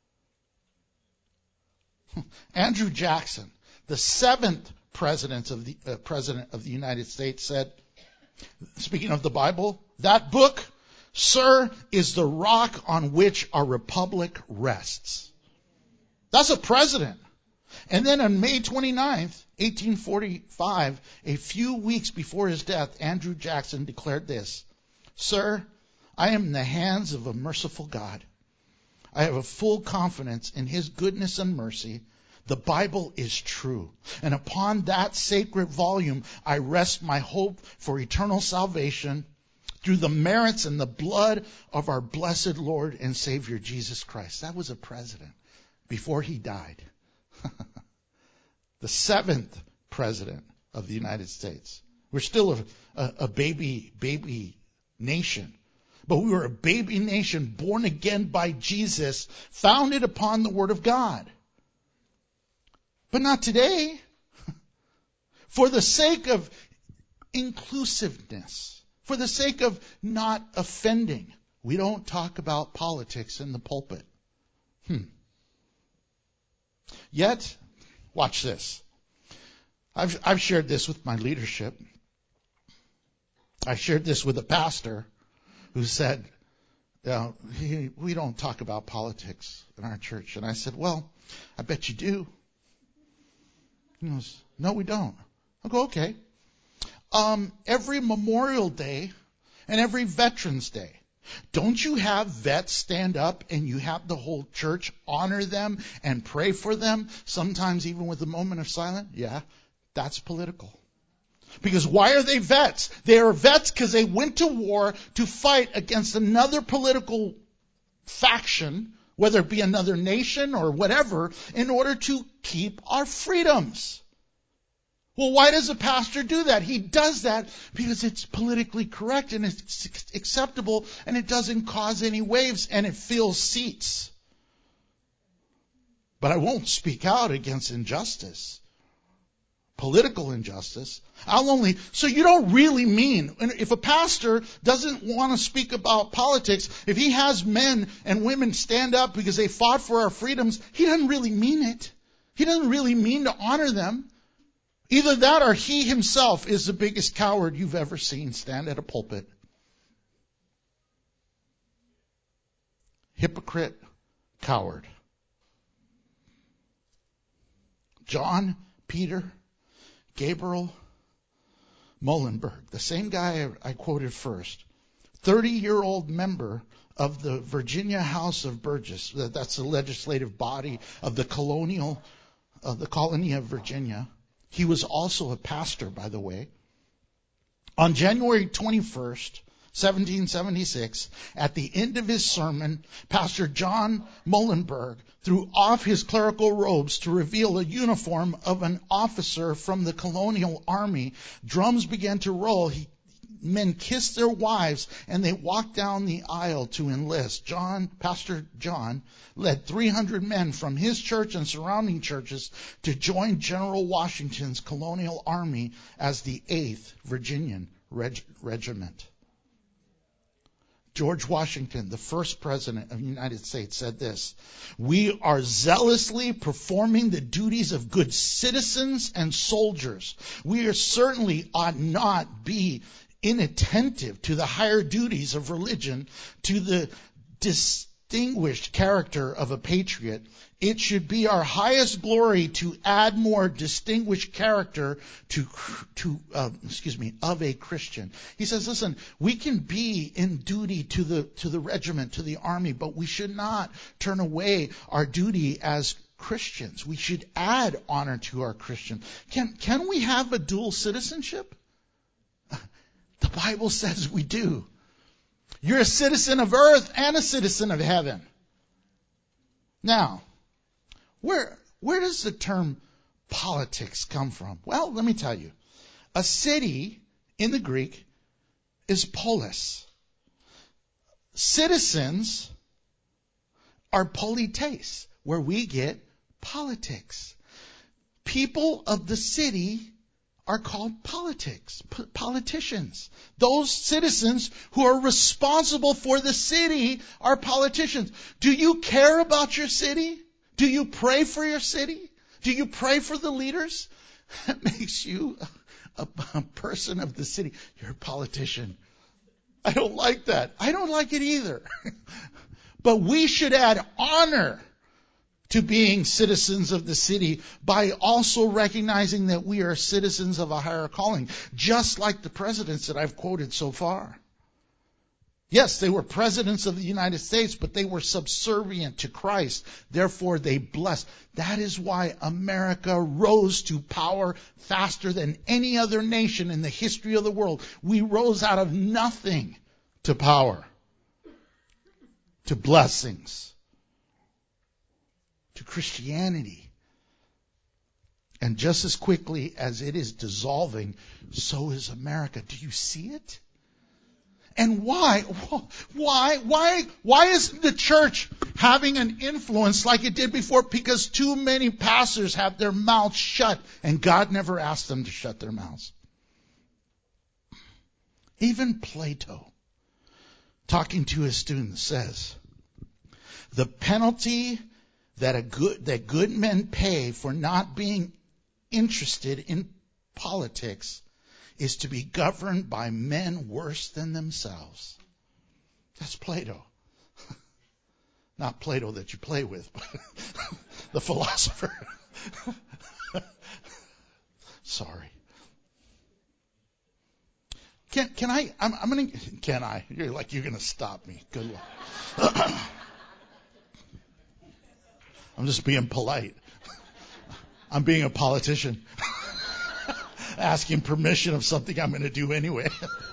Andrew Jackson, the seventh president of the uh, president of the United States, said, speaking of the Bible, that book, sir, is the rock on which our republic rests. That's a president. And then on May twenty-ninth, eighteen forty-five, a few weeks before his death, Andrew Jackson declared this, sir, I am in the hands of a merciful God. I have a full confidence in his goodness and mercy. The Bible is true. And upon that sacred volume, I rest my hope for eternal salvation through the merits and the blood of our blessed Lord and Savior Jesus Christ. That was a president before he died. The seventh president of the United States. We're still a, a, a baby, baby nation. But we were a baby nation born again by Jesus, founded upon the Word of God. But not today. For the sake of inclusiveness, for the sake of not offending, we don't talk about politics in the pulpit. Hmm. Yet, watch this. I've, I've shared this with my leadership. I shared this with a pastor who said, you know, he, we don't talk about politics in our church. And I said, well, I bet you do. He goes, no, we don't. I go, okay. Um, every Memorial Day and every Veterans Day, don't you have vets stand up and you have the whole church honor them and pray for them, sometimes even with a moment of silence? Yeah, that's political. Because why are they vets? They are vets because they went to war to fight against another political faction, whether it be another nation or whatever, in order to keep our freedoms. Well, why does a pastor do that? He does that because it's politically correct and it's acceptable and it doesn't cause any waves and it fills seats. But I won't speak out against injustice. Political injustice. I'll only, so you don't really mean, if a pastor doesn't want to speak about politics, if he has men and women stand up because they fought for our freedoms, he doesn't really mean it. He doesn't really mean to honor them. Either that or he himself is the biggest coward you've ever seen stand at a pulpit. Hypocrite, coward. John, Peter, Gabriel Muhlenberg, the same guy I quoted first, thirty-year-old member of the Virginia House of Burgess. That's the legislative body of the colonial, of the colony of Virginia. He was also a pastor, by the way. On January twenty-first, seventeen seventy-six, at the end of his sermon, Pastor John Muhlenberg threw off his clerical robes to reveal a uniform of an officer from the colonial army. Drums began to roll. He, men kissed their wives, and they walked down the aisle to enlist. John, Pastor John, led three hundred men from his church and surrounding churches to join General Washington's colonial army as the eighth Virginian Reg- Regiment. George Washington, the first president of the United States, said this: "We are zealously performing the duties of good citizens and soldiers. We are certainly ought not be inattentive to the higher duties of religion, to the distinguished character of a patriot. It should be our highest glory to add more distinguished character to, to uh, excuse me, of a Christian." He says, listen, we can be in duty to the to the regiment, to the army, but we should not turn away our duty as Christians. We should add honor to our Christian. Can can we have a dual citizenship? The Bible says we do. You're a citizen of earth and a citizen of heaven. Now, where where does the term politics come from? Well, let me tell you. A city in the Greek is polis. Citizens are polites, where we get politics. People of the city are called politics, p- politicians. Those citizens who are responsible for the city are politicians. Do you care about your city? Do you pray for your city? Do you pray for the leaders? That makes you a, a person of the city. You're a politician. I don't like that. I don't like it either. But we should add honor to being citizens of the city by also recognizing that we are citizens of a higher calling, just like the presidents that I've quoted so far. Yes, they were presidents of the United States, but they were subservient to Christ. Therefore, they blessed. That is why America rose to power faster than any other nation in the history of the world. We rose out of nothing to power, to blessings, to Christianity. And just as quickly as it is dissolving, so is America. Do you see it? And why? Why? Why? Why isn't the church having an influence like it did before? Because too many pastors have their mouths shut, and God never asked them to shut their mouths. Even Plato, talking to his students, says, the penalty that a good that good men pay for not being interested in politics is to be governed by men worse than themselves. That's Plato. Not Plato that you play with, but the philosopher. Sorry. Can can I? I'm, I'm gonna. Can I? You're like you're gonna stop me. Good luck. I'm just being polite. I'm being a politician. Asking permission of something I'm going to do anyway.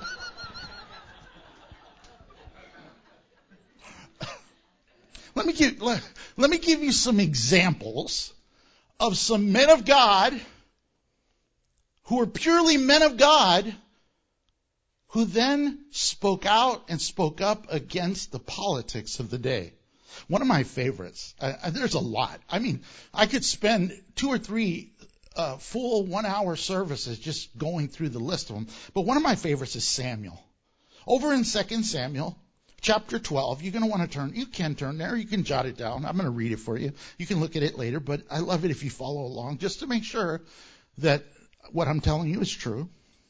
let me give let, let me give you some examples of some men of God who are purely men of God who then spoke out and spoke up against the politics of the day. One of my favorites, uh, there's a lot. I mean, I could spend two or three Uh, full one-hour services just going through the list of them. But one of my favorites is Samuel. Over in Second Samuel, chapter twelve, you're going to want to turn. You can turn there. You can jot it down. I'm going to read it for you. You can look at it later, but I love it if you follow along just to make sure that what I'm telling you is true.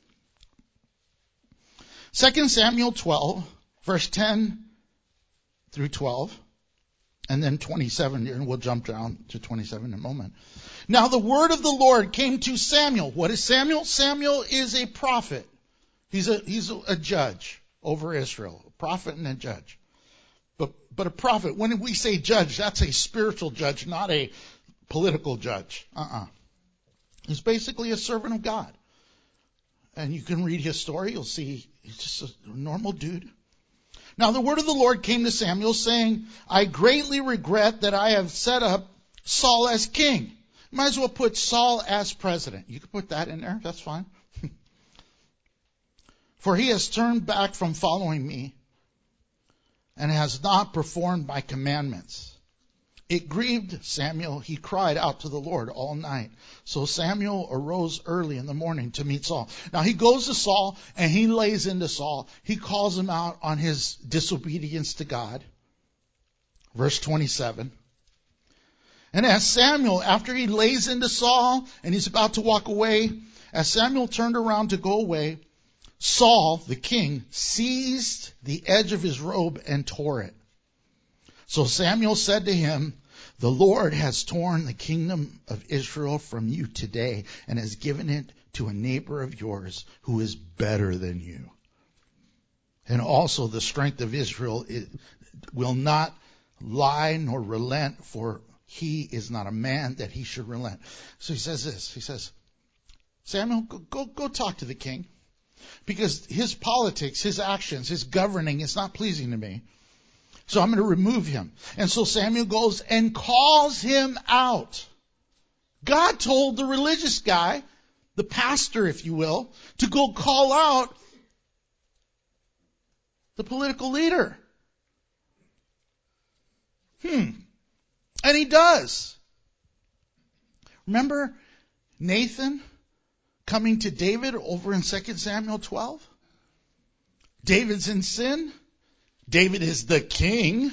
Second Samuel twelve, verse ten through twelve, and then twenty-seven, and we'll jump down to twenty-seven in a moment. Now the word of the Lord came to Samuel. What is Samuel? Samuel is a prophet. He's a he's a, a judge over Israel, a prophet and a judge. But but a prophet, when we say judge, that's a spiritual judge, not a political judge. Uh-uh. He's basically a servant of God. And you can read his story. You'll see he's just a normal dude. Now the word of the Lord came to Samuel saying, I greatly regret that I have set up Saul as king. Might as well put Saul as president. You can put that in there. That's fine. For he has turned back from following me and has not performed my commandments. It grieved Samuel. He cried out to the Lord all night. So Samuel arose early in the morning to meet Saul. Now he goes to Saul and he lays into Saul. He calls him out on his disobedience to God. Verse twenty-seven. And as Samuel, after he lays into Saul and he's about to walk away, as Samuel turned around to go away, Saul, the king, seized the edge of his robe and tore it. So Samuel said to him, the Lord has torn the kingdom of Israel from you today and has given it to a neighbor of yours who is better than you. And also the strength of Israel will not lie nor relent, for he is not a man that he should relent. So he says this. He says, Samuel, go, go, go talk to the king. Because his politics, his actions, his governing is not pleasing to me. So I'm going to remove him. And so Samuel goes and calls him out. God told the religious guy, the pastor, if you will, to go call out the political leader. Hmm. And he does. Remember Nathan coming to David over in Second Samuel twelve. David's in sin. David is the king.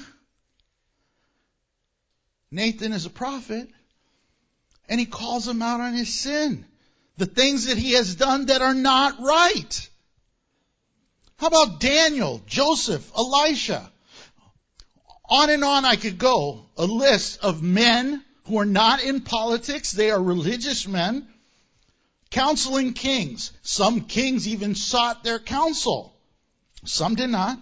Nathan is a prophet. And he calls him out on his sin. The things that he has done that are not right. How about Daniel, Joseph, Elisha? On and on I could go. A list of men who are not in politics. They are religious men. Counseling kings. Some kings even sought their counsel. Some did not.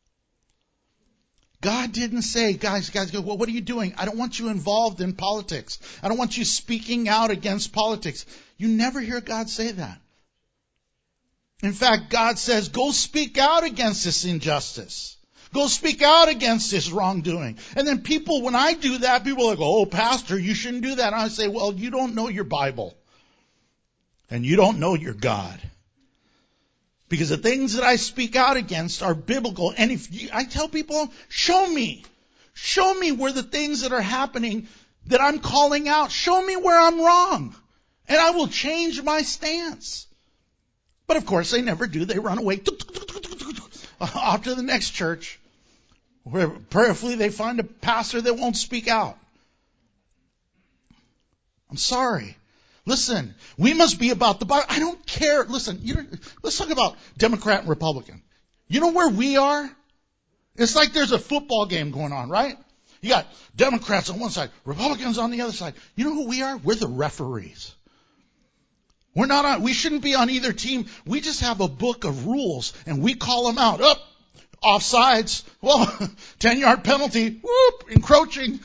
God didn't say, guys, guys, go, well, what are you doing? I don't want you involved in politics. I don't want you speaking out against politics. You never hear God say that. In fact, God says, go speak out against this injustice. Go speak out against this wrongdoing. And then people, when I do that, people are like, oh, pastor, you shouldn't do that. And I say, well, you don't know your Bible. And you don't know your God. Because the things that I speak out against are biblical. And if you, I tell people, show me. Show me where the things that are happening that I'm calling out, show me where I'm wrong. And I will change my stance. But of course they never do. They run away off to the next church, where prayerfully they find a pastor that won't speak out. I'm sorry. Listen, we must be about the Bible. I don't care. Listen, you don't, let's talk about Democrat and Republican. You know where we are? It's like there's a football game going on, right? You got Democrats on one side, Republicans on the other side. You know who we are? We're the referees. We're not on, we shouldn't be on either team. We just have a book of rules and we call them out. Up, offsides. Well, ten yard penalty. Whoop, encroaching.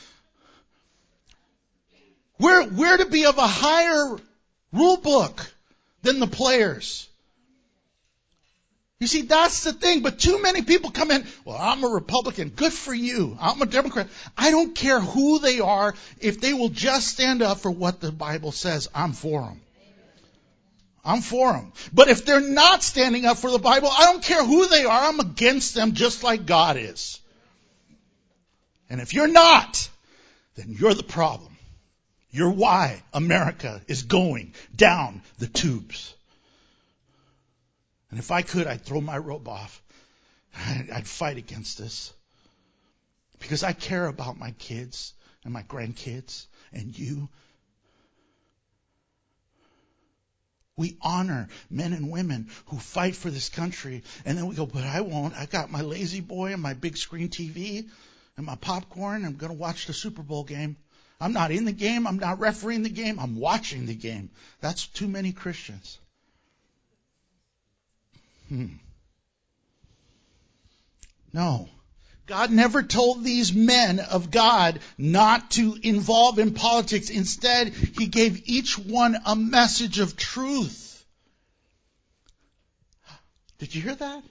We're, we're to be of a higher rule book than the players. You see, that's the thing. But too many people come in, well, I'm a Republican. Good for you. I'm a Democrat. I don't care who they are. If they will just stand up for what the Bible says, I'm for them. I'm for them. But if they're not standing up for the Bible, I don't care who they are. I'm against them just like God is. And if you're not, then you're the problem. You're why America is going down the tubes. And if I could, I'd throw my robe off. I'd fight against this. Because I care about my kids and my grandkids and you. We honor men and women who fight for this country. And then we go, but I won't. I got my lazy boy and my big screen T V and my popcorn. I'm going to watch the Super Bowl game. I'm not in the game. I'm not refereeing the game. I'm watching the game. That's too many Christians. Hmm. No. God never told these men of God not to involve in politics. Instead, He gave each one a message of truth. Did you hear that?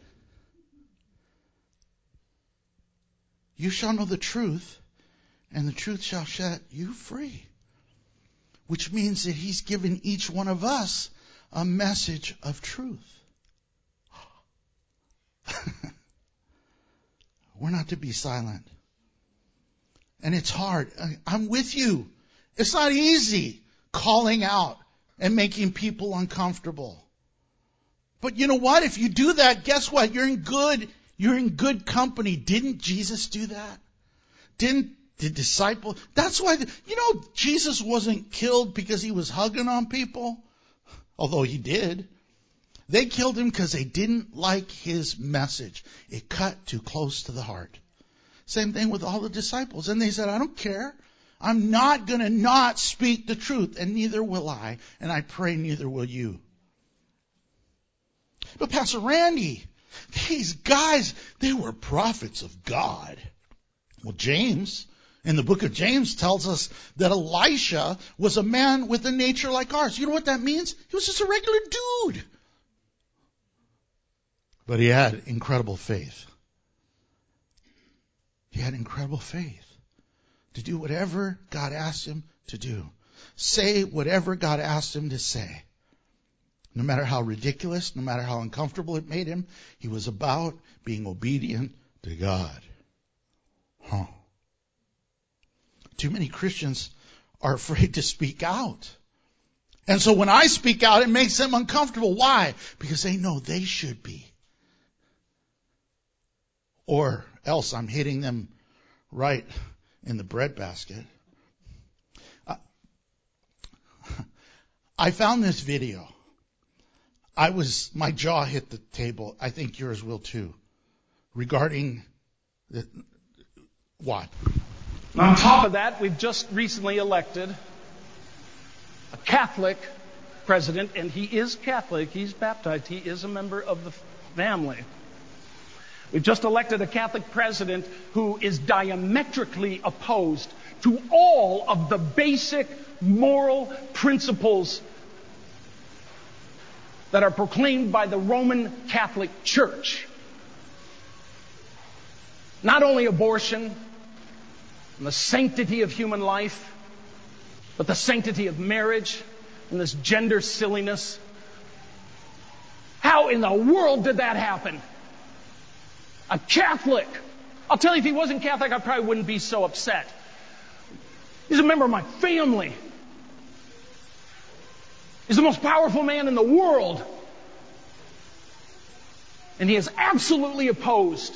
You shall know the truth, and the truth shall set you free. Which means that He's given each one of us a message of truth. We're not to be silent. And it's hard. I'm with you. It's not easy calling out and making people uncomfortable. But you know what? If you do that, guess what? You're in good, you're in good company. Didn't Jesus do that? Didn't the disciple? That's why, the, you know, Jesus wasn't killed because He was hugging on people. Although He did. They killed Him because they didn't like His message. It cut too close to the heart. Same thing with all the disciples. And they said, I don't care. I'm not going to not speak the truth. And neither will I. And I pray neither will you. But Pastor Randy, these guys, they were prophets of God. Well, James, in the book of James, tells us that Elisha was a man with a nature like ours. You know what that means? He was just a regular dude. But he had incredible faith. He had incredible faith to do whatever God asked him to do. Say whatever God asked him to say. No matter how ridiculous, no matter how uncomfortable it made him, he was about being obedient to God. Huh. Too many Christians are afraid to speak out. And so when I speak out, it makes them uncomfortable. Why? Because they know they should be. Or else I'm hitting them right in the breadbasket. I found this video. I was, my jaw hit the table. I think yours will too. Regarding the, what? On top of that, we've just recently elected a Catholic president, and he is Catholic. He's baptized. He is a member of the family. We've just elected a Catholic president who is diametrically opposed to all of the basic moral principles that are proclaimed by the Roman Catholic Church. Not only abortion and the sanctity of human life, but the sanctity of marriage and this gender silliness. How in the world did that happen? A Catholic. I'll tell you, if he wasn't Catholic, I probably wouldn't be so upset. He's a member of my family. He's the most powerful man in the world. And he is absolutely opposed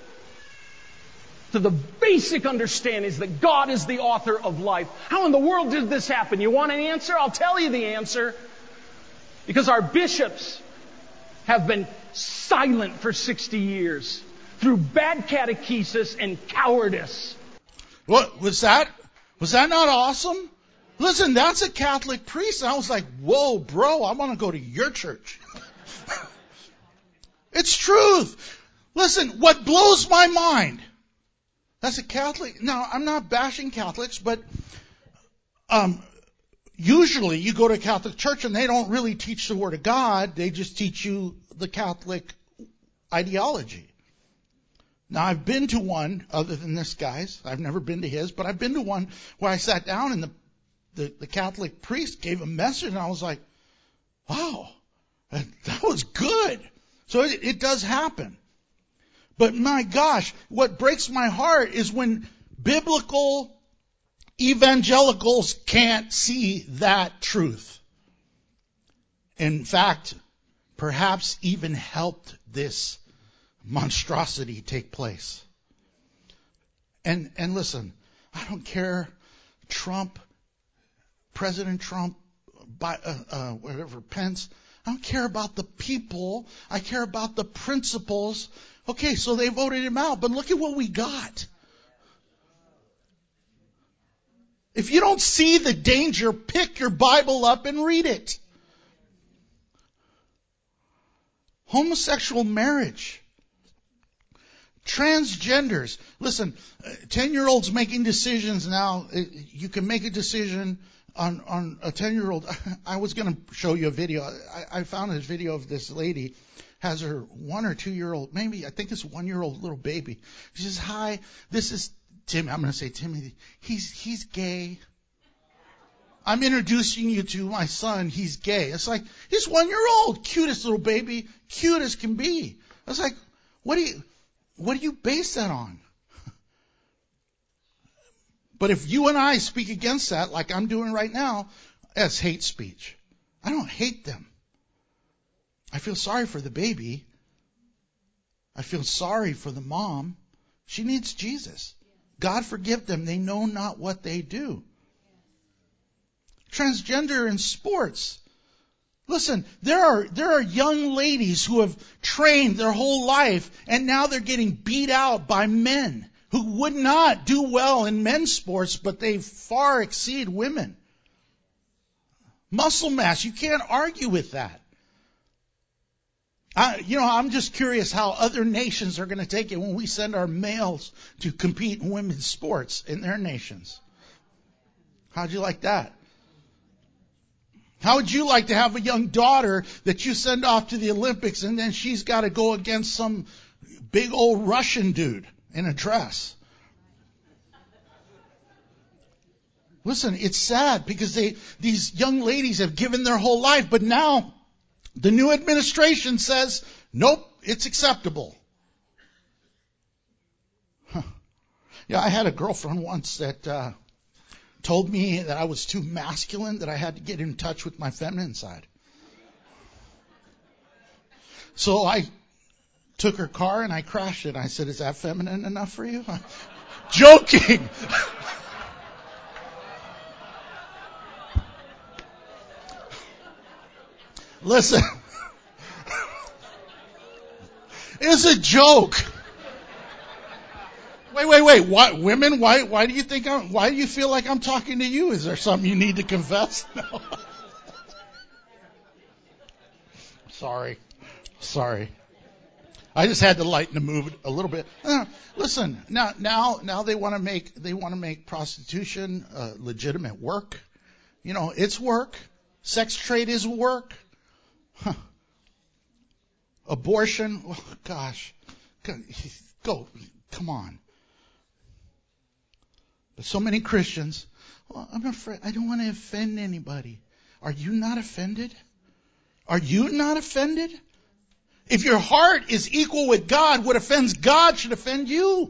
to the basic understandings that God is the author of life. How in the world did this happen? You want an answer? I'll tell you the answer. Because our bishops have been silent for sixty years through bad catechesis and cowardice. What was that? Was that not awesome? Listen, that's a Catholic priest. And I was like, whoa, bro, I want to go to your church. It's truth. Listen, what blows my mind, that's a Catholic. Now, I'm not bashing Catholics, but um, usually you go to a Catholic church and they don't really teach the Word of God. They just teach you the Catholic ideology. Now, I've been to one, other than this guy's. I've never been to his, but I've been to one where I sat down and the The, the Catholic priest gave a message, and I was like, wow, that, that was good. So it, it does happen. But my gosh, what breaks my heart is when biblical evangelicals can't see that truth. In fact, perhaps even helped this monstrosity take place. And, and listen, I don't care, Trump, President Trump, by, uh, uh, whatever, Pence. I don't care about the people. I care about the principles. Okay, so they voted him out, but look at what we got. If you don't see the danger, pick your Bible up and read it. Homosexual marriage. Transgenders. Listen, ten-year-olds making decisions now. You can make a decision on, on a ten-year-old. I was going to show you a video. I, I found this video of this lady. Has her one or two-year-old, maybe, I think it's one-year-old little baby. She says, hi, this is Tim. I'm going to say Timothy. He's, he's gay. I'm introducing you to my son. He's gay. It's like, he's one year old. Cutest little baby. Cute as can be. I was like, what do you, what do you base that on? But if you and I speak against that, like I'm doing right now, that's hate speech. I don't hate them. I feel sorry for the baby. I feel sorry for the mom. She needs Jesus. God forgive them. They know not what they do. Transgender in sports. Listen, there are there are young ladies who have trained their whole life and now they're getting beat out by men who would not do well in men's sports, but they far exceed women. Muscle mass, you can't argue with that. I, you know, I'm just curious how other nations are going to take it when we send our males to compete in women's sports in their nations. How'd you like that? How would you like to have a young daughter that you send off to the Olympics and then she's got to go against some big old Russian dude in a dress? Listen, it's sad because they these young ladies have given their whole life, but now the new administration says, nope, it's acceptable. Huh. Yeah, I had a girlfriend once that uh, told me that I was too masculine, that I had to get in touch with my feminine side. So I took her car and I crashed it. I said, is that feminine enough for you? Joking. Listen. It's a joke. Wait, wait, wait. Why, women, why, why do you think I'm, why do you feel like I'm talking to you? Is there something you need to confess? No. Sorry. Sorry. I just had to lighten the mood a little bit. Uh, listen, now, now, now they want to make, they want to make prostitution uh, legitimate work. You know, it's work. Sex trade is work. Huh. Abortion. Oh, gosh. Go. Come on. But so many Christians, well, I'm afraid, I don't want to offend anybody. Are you not offended? Are you not offended? If your heart is equal with God, what offends God should offend you.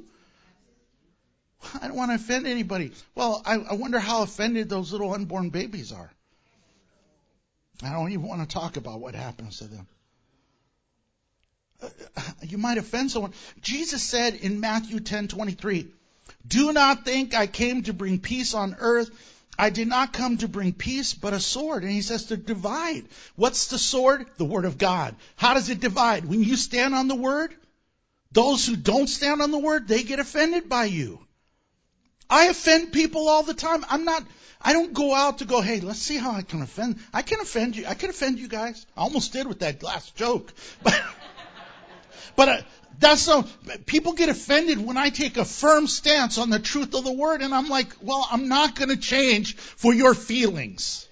I don't want to offend anybody. Well, I, I wonder how offended those little unborn babies are. I don't even want to talk about what happens to them. Uh, you might offend someone. Jesus said in Matthew ten twenty-three, do not think I came to bring peace on earth. I did not come to bring peace, but a sword. And he says to divide. What's the sword? The Word of God. How does it divide? When you stand on the Word, those who don't stand on the Word, they get offended by you. I offend people all the time. I'm not, I don't go out to go, hey, let's see how I can offend. I can offend you. I can offend you guys. I almost did with that last joke. But, but uh, that's so, people get offended when I take a firm stance on the truth of the Word, and I'm like, well, I'm not going to change for your feelings.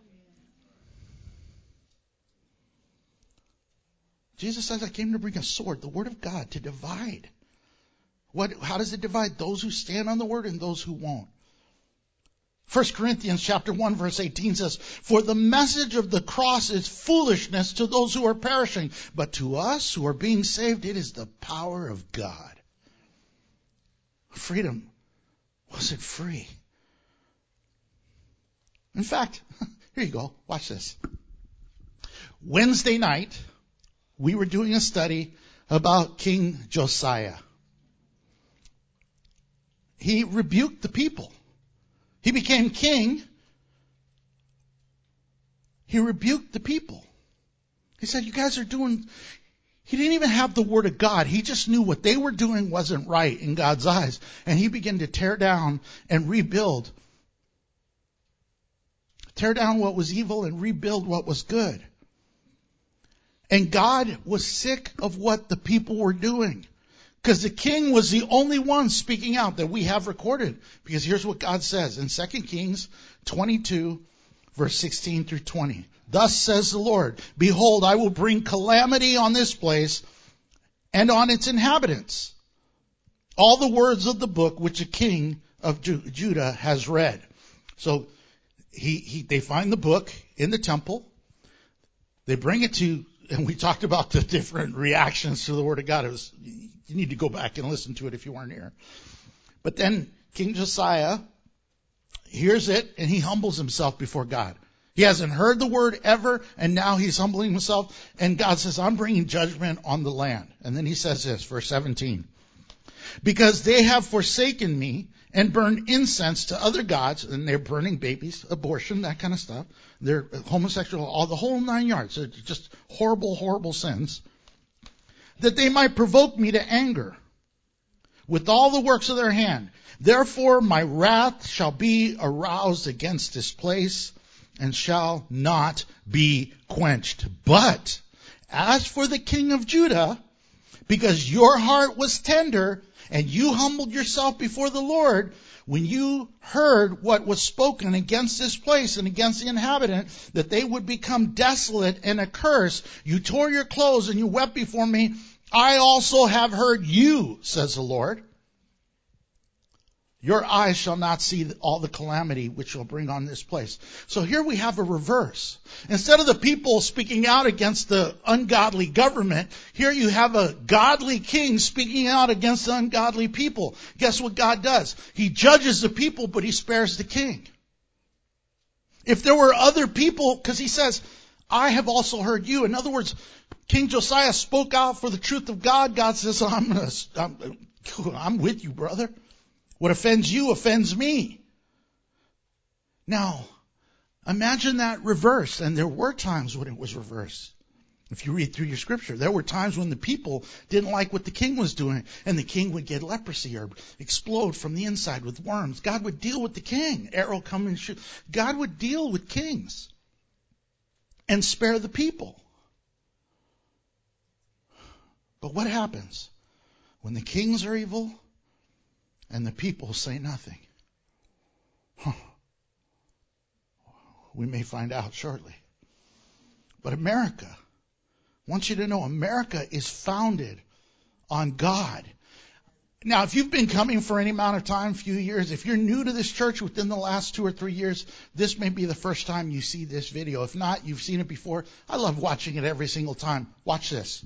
Jesus says, I came to bring a sword, the Word of God, to divide. What, how does it divide? Those who stand on the Word and those who won't. First Corinthians chapter one verse eighteen says, for the message of the cross is foolishness to those who are perishing, but to us who are being saved, it is the power of God. Freedom wasn't free. In fact, here you go. Watch this. Wednesday night, we were doing a study about King Josiah. He rebuked the people. He became king. He rebuked the people. He said, you guys are doing... He didn't even have the Word of God. He just knew what they were doing wasn't right in God's eyes. And he began to tear down and rebuild. Tear down what was evil and rebuild what was good. And God was sick of what the people were doing. Because the king was the only one speaking out that we have recorded. Because here's what God says in Second Kings twenty-two, verse sixteen through twenty. Thus says the Lord, behold, I will bring calamity on this place and on its inhabitants. All the words of the book which the king of Judah has read. So he, he they find the book in the temple. They bring it to, and we talked about the different reactions to the Word of God. It was, you need to go back and listen to it if you weren't here. But then King Josiah hears it and he humbles himself before God. He hasn't heard the Word ever, and now he's humbling himself. And God says, I'm bringing judgment on the land. And then he says this, verse seventeen. Because they have forsaken me and burned incense to other gods, and they're burning babies, abortion, that kind of stuff. They're homosexual, all the whole nine yards. It's just horrible, horrible sins. That they might provoke me to anger with all the works of their hand. Therefore my wrath shall be aroused against this place and shall not be quenched. But as for the king of Judah, because your heart was tender and you humbled yourself before the Lord, when you heard what was spoken against this place and against the inhabitant, that they would become desolate and accursed, you tore your clothes and you wept before me. I also have heard you, says the Lord. Your eyes shall not see all the calamity which will bring on this place. So here we have a reverse. Instead of the people speaking out against the ungodly government, here you have a godly king speaking out against the ungodly people. Guess what God does? He judges the people, but he spares the king. If there were other people, because he says, I have also heard you. In other words, King Josiah spoke out for the truth of God. God says, I'm, gonna, I'm, I'm with you, brother. What offends you offends me. Now, imagine that reversed. And there were times when it was reversed. If you read through your scripture, there were times when the people didn't like what the king was doing, and the king would get leprosy or explode from the inside with worms. God would deal with the king. Arrow come and shoot. God would deal with kings and spare the people. But what happens when the kings are evil and the people say nothing? Huh. We may find out shortly. But America, I want you to know, America is founded on God. Now, if you've been coming for any amount of time, few years, if you're new to this church within the last two or three years, this may be the first time you see this video. If not, you've seen it before. I love watching it every single time. Watch this.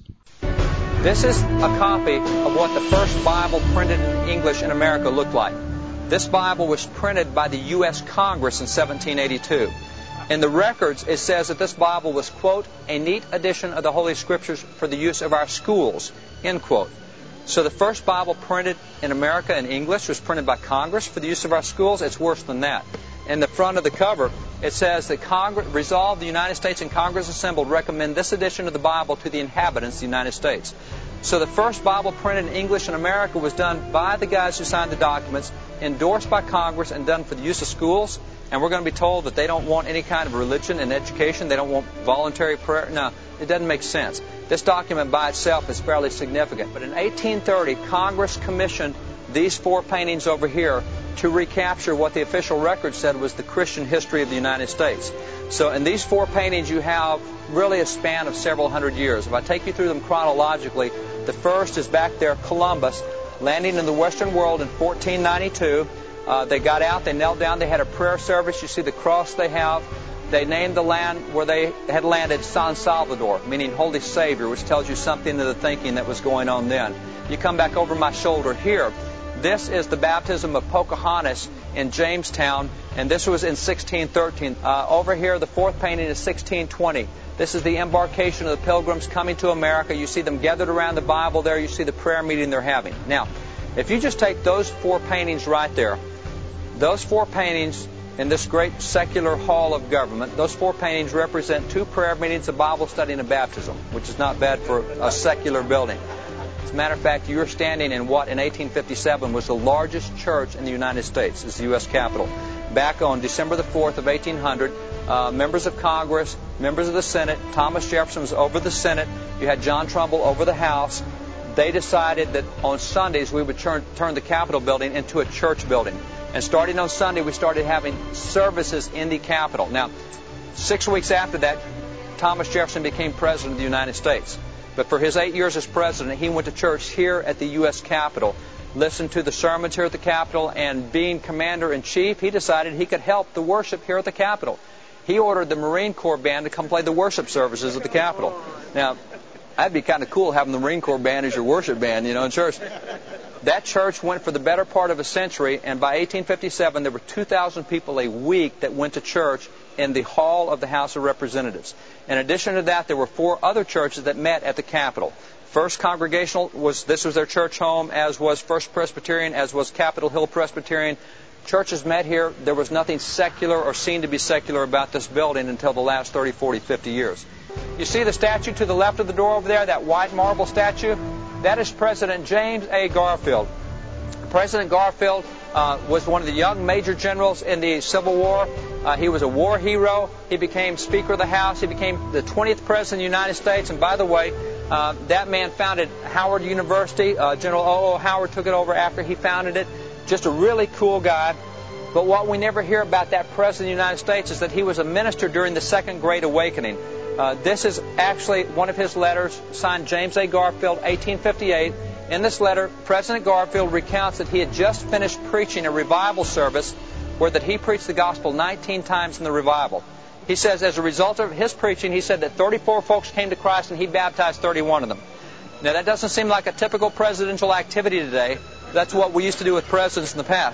This is a copy of what the first Bible printed in English in America looked like. This Bible was printed by the U S Congress in seventeen eighty-two. In the records, it says that this Bible was, quote, a neat edition of the Holy Scriptures for the use of our schools, end quote. So the first Bible printed in America in English was printed by Congress for the use of our schools. It's worse than that. In the front of the cover, it says that Congress resolved the United States and Congress assembled recommend this edition of the Bible to the inhabitants of the United States. So the first Bible printed in English in America was done by the guys who signed the documents, endorsed by Congress, and done for the use of schools. And we're going to be told that they don't want any kind of religion and education. They don't want voluntary prayer. No, it doesn't make sense. This document by itself is fairly significant. But in eighteen thirty, Congress commissioned these four paintings over here to recapture what the official record said was the Christian history of the United States. So in these four paintings, you have really a span of several hundred years. If I take you through them chronologically, the first is back there, Columbus, landing in the Western world in fourteen ninety-two. Uh, they got out, they knelt down, they had a prayer service. You see the cross they have. They named the land where they had landed San Salvador, meaning Holy Savior, which tells you something of the thinking that was going on then. You come back over my shoulder here. This is the baptism of Pocahontas in Jamestown, and this was in sixteen thirteen. Uh, over here, the fourth painting is sixteen twenty. This is the embarkation of the Pilgrims coming to America. You see them gathered around the Bible there. You see the prayer meeting they're having. Now, if you just take those four paintings right there, those four paintings in this great secular hall of government, those four paintings represent two prayer meetings, a Bible study, and a baptism, which is not bad for a secular building. As a matter of fact, you're standing in what in eighteen fifty-seven was the largest church in the United States, is the U S Capitol. Back on December the fourth of eighteen hundred, uh, members of Congress, members of the Senate, Thomas Jefferson was over the Senate, you had John Trumbull over the House. They decided that on Sundays we would turn, turn the Capitol building into a church building. And starting on Sunday, we started having services in the Capitol. Now, six weeks after that, Thomas Jefferson became President of the United States. But for his eight years as President, he went to church here at the U S Capitol, listened to the sermons here at the Capitol, and being Commander-in-Chief, he decided he could help the worship here at the Capitol. He ordered the Marine Corps Band to come play the worship services at the Capitol. Now, that'd be kind of cool having the Marine Corps Band as your worship band, you know, in church. That church went for the better part of a century, and by eighteen fifty-seven, there were two thousand people a week that went to church in the hall of the House of Representatives. In addition to that, there were four other churches that met at the Capitol. First Congregational, was this was their church home, as was First Presbyterian, as was Capitol Hill Presbyterian. Churches met here. There was nothing secular or seen to be secular about this building until the last thirty, forty, fifty years. You see the statue to the left of the door over there, that white marble statue? That is President James A. Garfield. President Garfield uh, was one of the young major generals in the Civil War. Uh, he was a war hero. He became Speaker of the House. He became the twentieth President of the United States. And by the way, uh, that man founded Howard University. Uh, General O O. Howard took it over after he founded it. Just a really cool guy. But what we never hear about that President of the United States is that he was a minister during the Second Great Awakening. Uh, this is actually one of his letters, signed James A. Garfield, eighteen fifty-eight. In this letter, President Garfield recounts that he had just finished preaching a revival service where that he preached the gospel nineteen times in the revival. He says as a result of his preaching, he said that thirty-four folks came to Christ and he baptized thirty-one of them. Now, that doesn't seem like a typical presidential activity today. That's what we used to do with presidents in the past.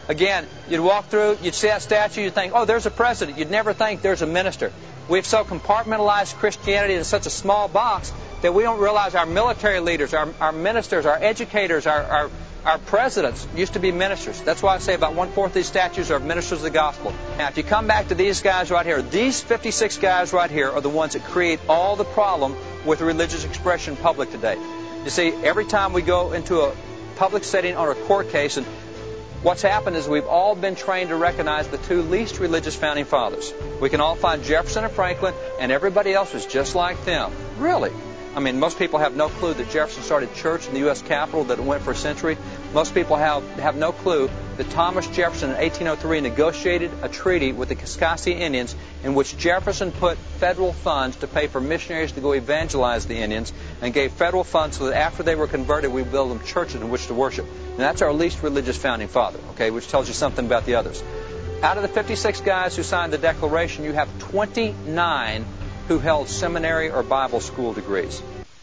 Again, you'd walk through, you'd see that statue, you'd think, oh, there's a president. You'd never think there's a minister. We've so compartmentalized Christianity in such a small box that we don't realize our military leaders, our, our ministers, our educators, our, our, our presidents used to be ministers. That's why I say about one-fourth of these statues are ministers of the gospel. Now, if you come back to these guys right here, these fifty-six guys right here are the ones that create all the problem with religious expression in public today. You see, every time we go into a public setting on a court case, and what's happened is we've all been trained to recognize the two least religious founding fathers. We can all find Jefferson and Franklin, and everybody else was just like them. Really? I mean, most people have no clue that Jefferson started church in the U S Capitol, that it went for a century. Most people have, have no clue that Thomas Jefferson in eighteen oh three negotiated a treaty with the Kaskaskia Indians in which Jefferson put federal funds to pay for missionaries to go evangelize the Indians and gave federal funds so that after they were converted, we build them churches in which to worship. And that's our least religious founding father, okay, which tells you something about the others. Out of the fifty-six guys who signed the Declaration, you have twenty-nine who held seminary or Bible school degrees.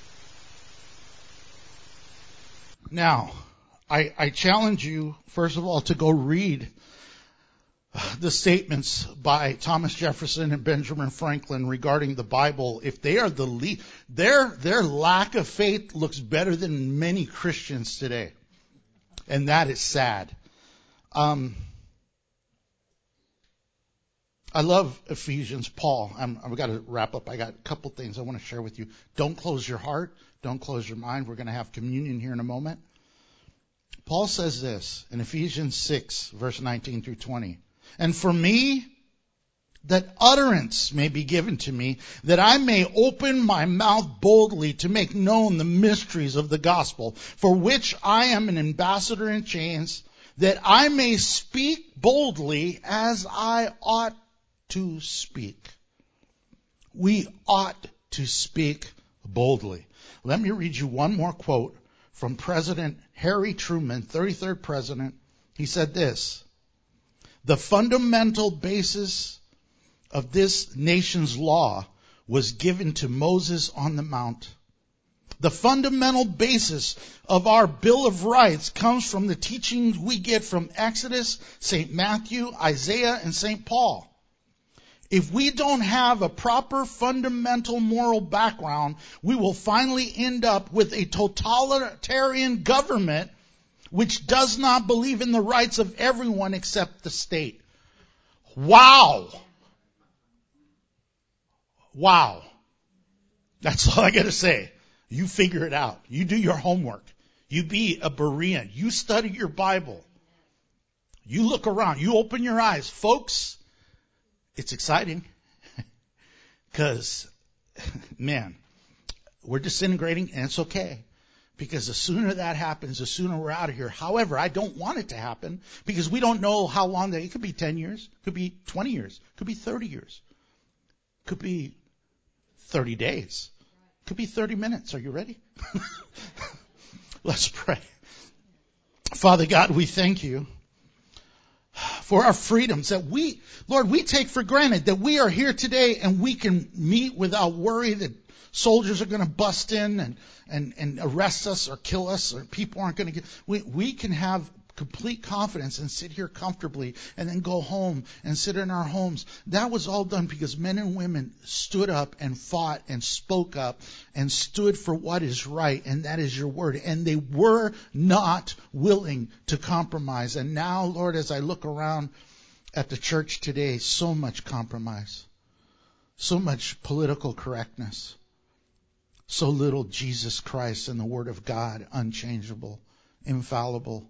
Now, I, I challenge you, first of all, to go read the statements by Thomas Jefferson and Benjamin Franklin regarding the Bible. If they are the lead, their, their lack of faith looks better than many Christians today. And that is sad. Um, I love Ephesians. Paul, I'm, I've got to wrap up. I got a couple things I want to share with you. Don't close your heart. Don't close your mind. We're going to have communion here in a moment. Paul says this in Ephesians six, verse nineteen through twenty. And for me, that utterance may be given to me, that I may open my mouth boldly to make known the mysteries of the gospel, for which I am an ambassador in chains, that I may speak boldly as I ought to speak. We ought to speak boldly. Let me read you one more quote from President Harry Truman, thirty-third president. He said this: the fundamental basis of this nation's law was given to Moses on the Mount. The fundamental basis of our Bill of Rights comes from the teachings we get from Exodus, Saint Matthew, Isaiah, and Saint Paul. If we don't have a proper fundamental moral background, we will finally end up with a totalitarian government which does not believe in the rights of everyone except the state. Wow. Wow. That's all I got to say. You figure it out. You do your homework. You be a Berean. You study your Bible. You look around. You open your eyes. Folks, it's exciting because, man, we're disintegrating and it's okay. Because the sooner that happens, the sooner we're out of here. However, I don't want it to happen because we don't know how long that, it could be ten years, could be twenty years, could be thirty years, could be thirty days, could be thirty minutes. Are you ready? Let's pray. Father God, we thank you for our freedoms that we, Lord, we take for granted that we are here today and we can meet without worry that soldiers are going to bust in and, and, and arrest us or kill us, or people aren't going to get, we, we can have complete confidence and sit here comfortably and then go home and sit in our homes. That was all done because men and women stood up and fought and spoke up and stood for what is right, and that is your word. And they were not willing to compromise. And now, Lord, as I look around at the church today, so much compromise, so much political correctness, so little Jesus Christ and the Word of God, unchangeable, infallible.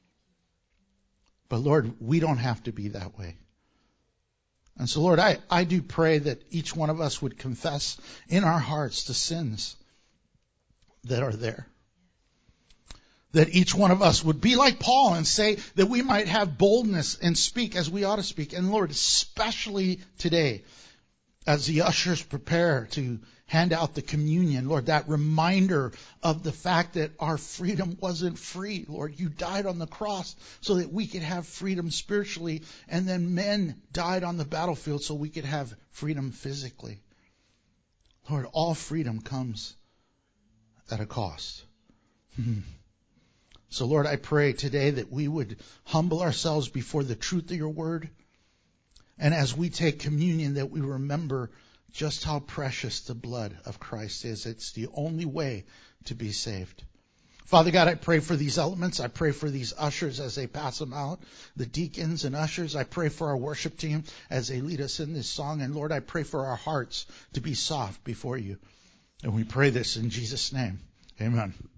But Lord, we don't have to be that way. And so Lord, I, I do pray that each one of us would confess in our hearts the sins that are there. That each one of us would be like Paul and say that we might have boldness and speak as we ought to speak. And Lord, especially today, as the ushers prepare to hand out the communion, Lord, that reminder of the fact that our freedom wasn't free. Lord, you died on the cross so that we could have freedom spiritually, and then men died on the battlefield so we could have freedom physically. Lord, all freedom comes at a cost. So, Lord, I pray today that we would humble ourselves before the truth of your word. And as we take communion, that we remember just how precious the blood of Christ is. It's the only way to be saved. Father God, I pray for these elements. I pray for these ushers as they pass them out, the deacons and ushers. I pray for our worship team as they lead us in this song. And Lord, I pray for our hearts to be soft before you. And we pray this in Jesus' name. Amen.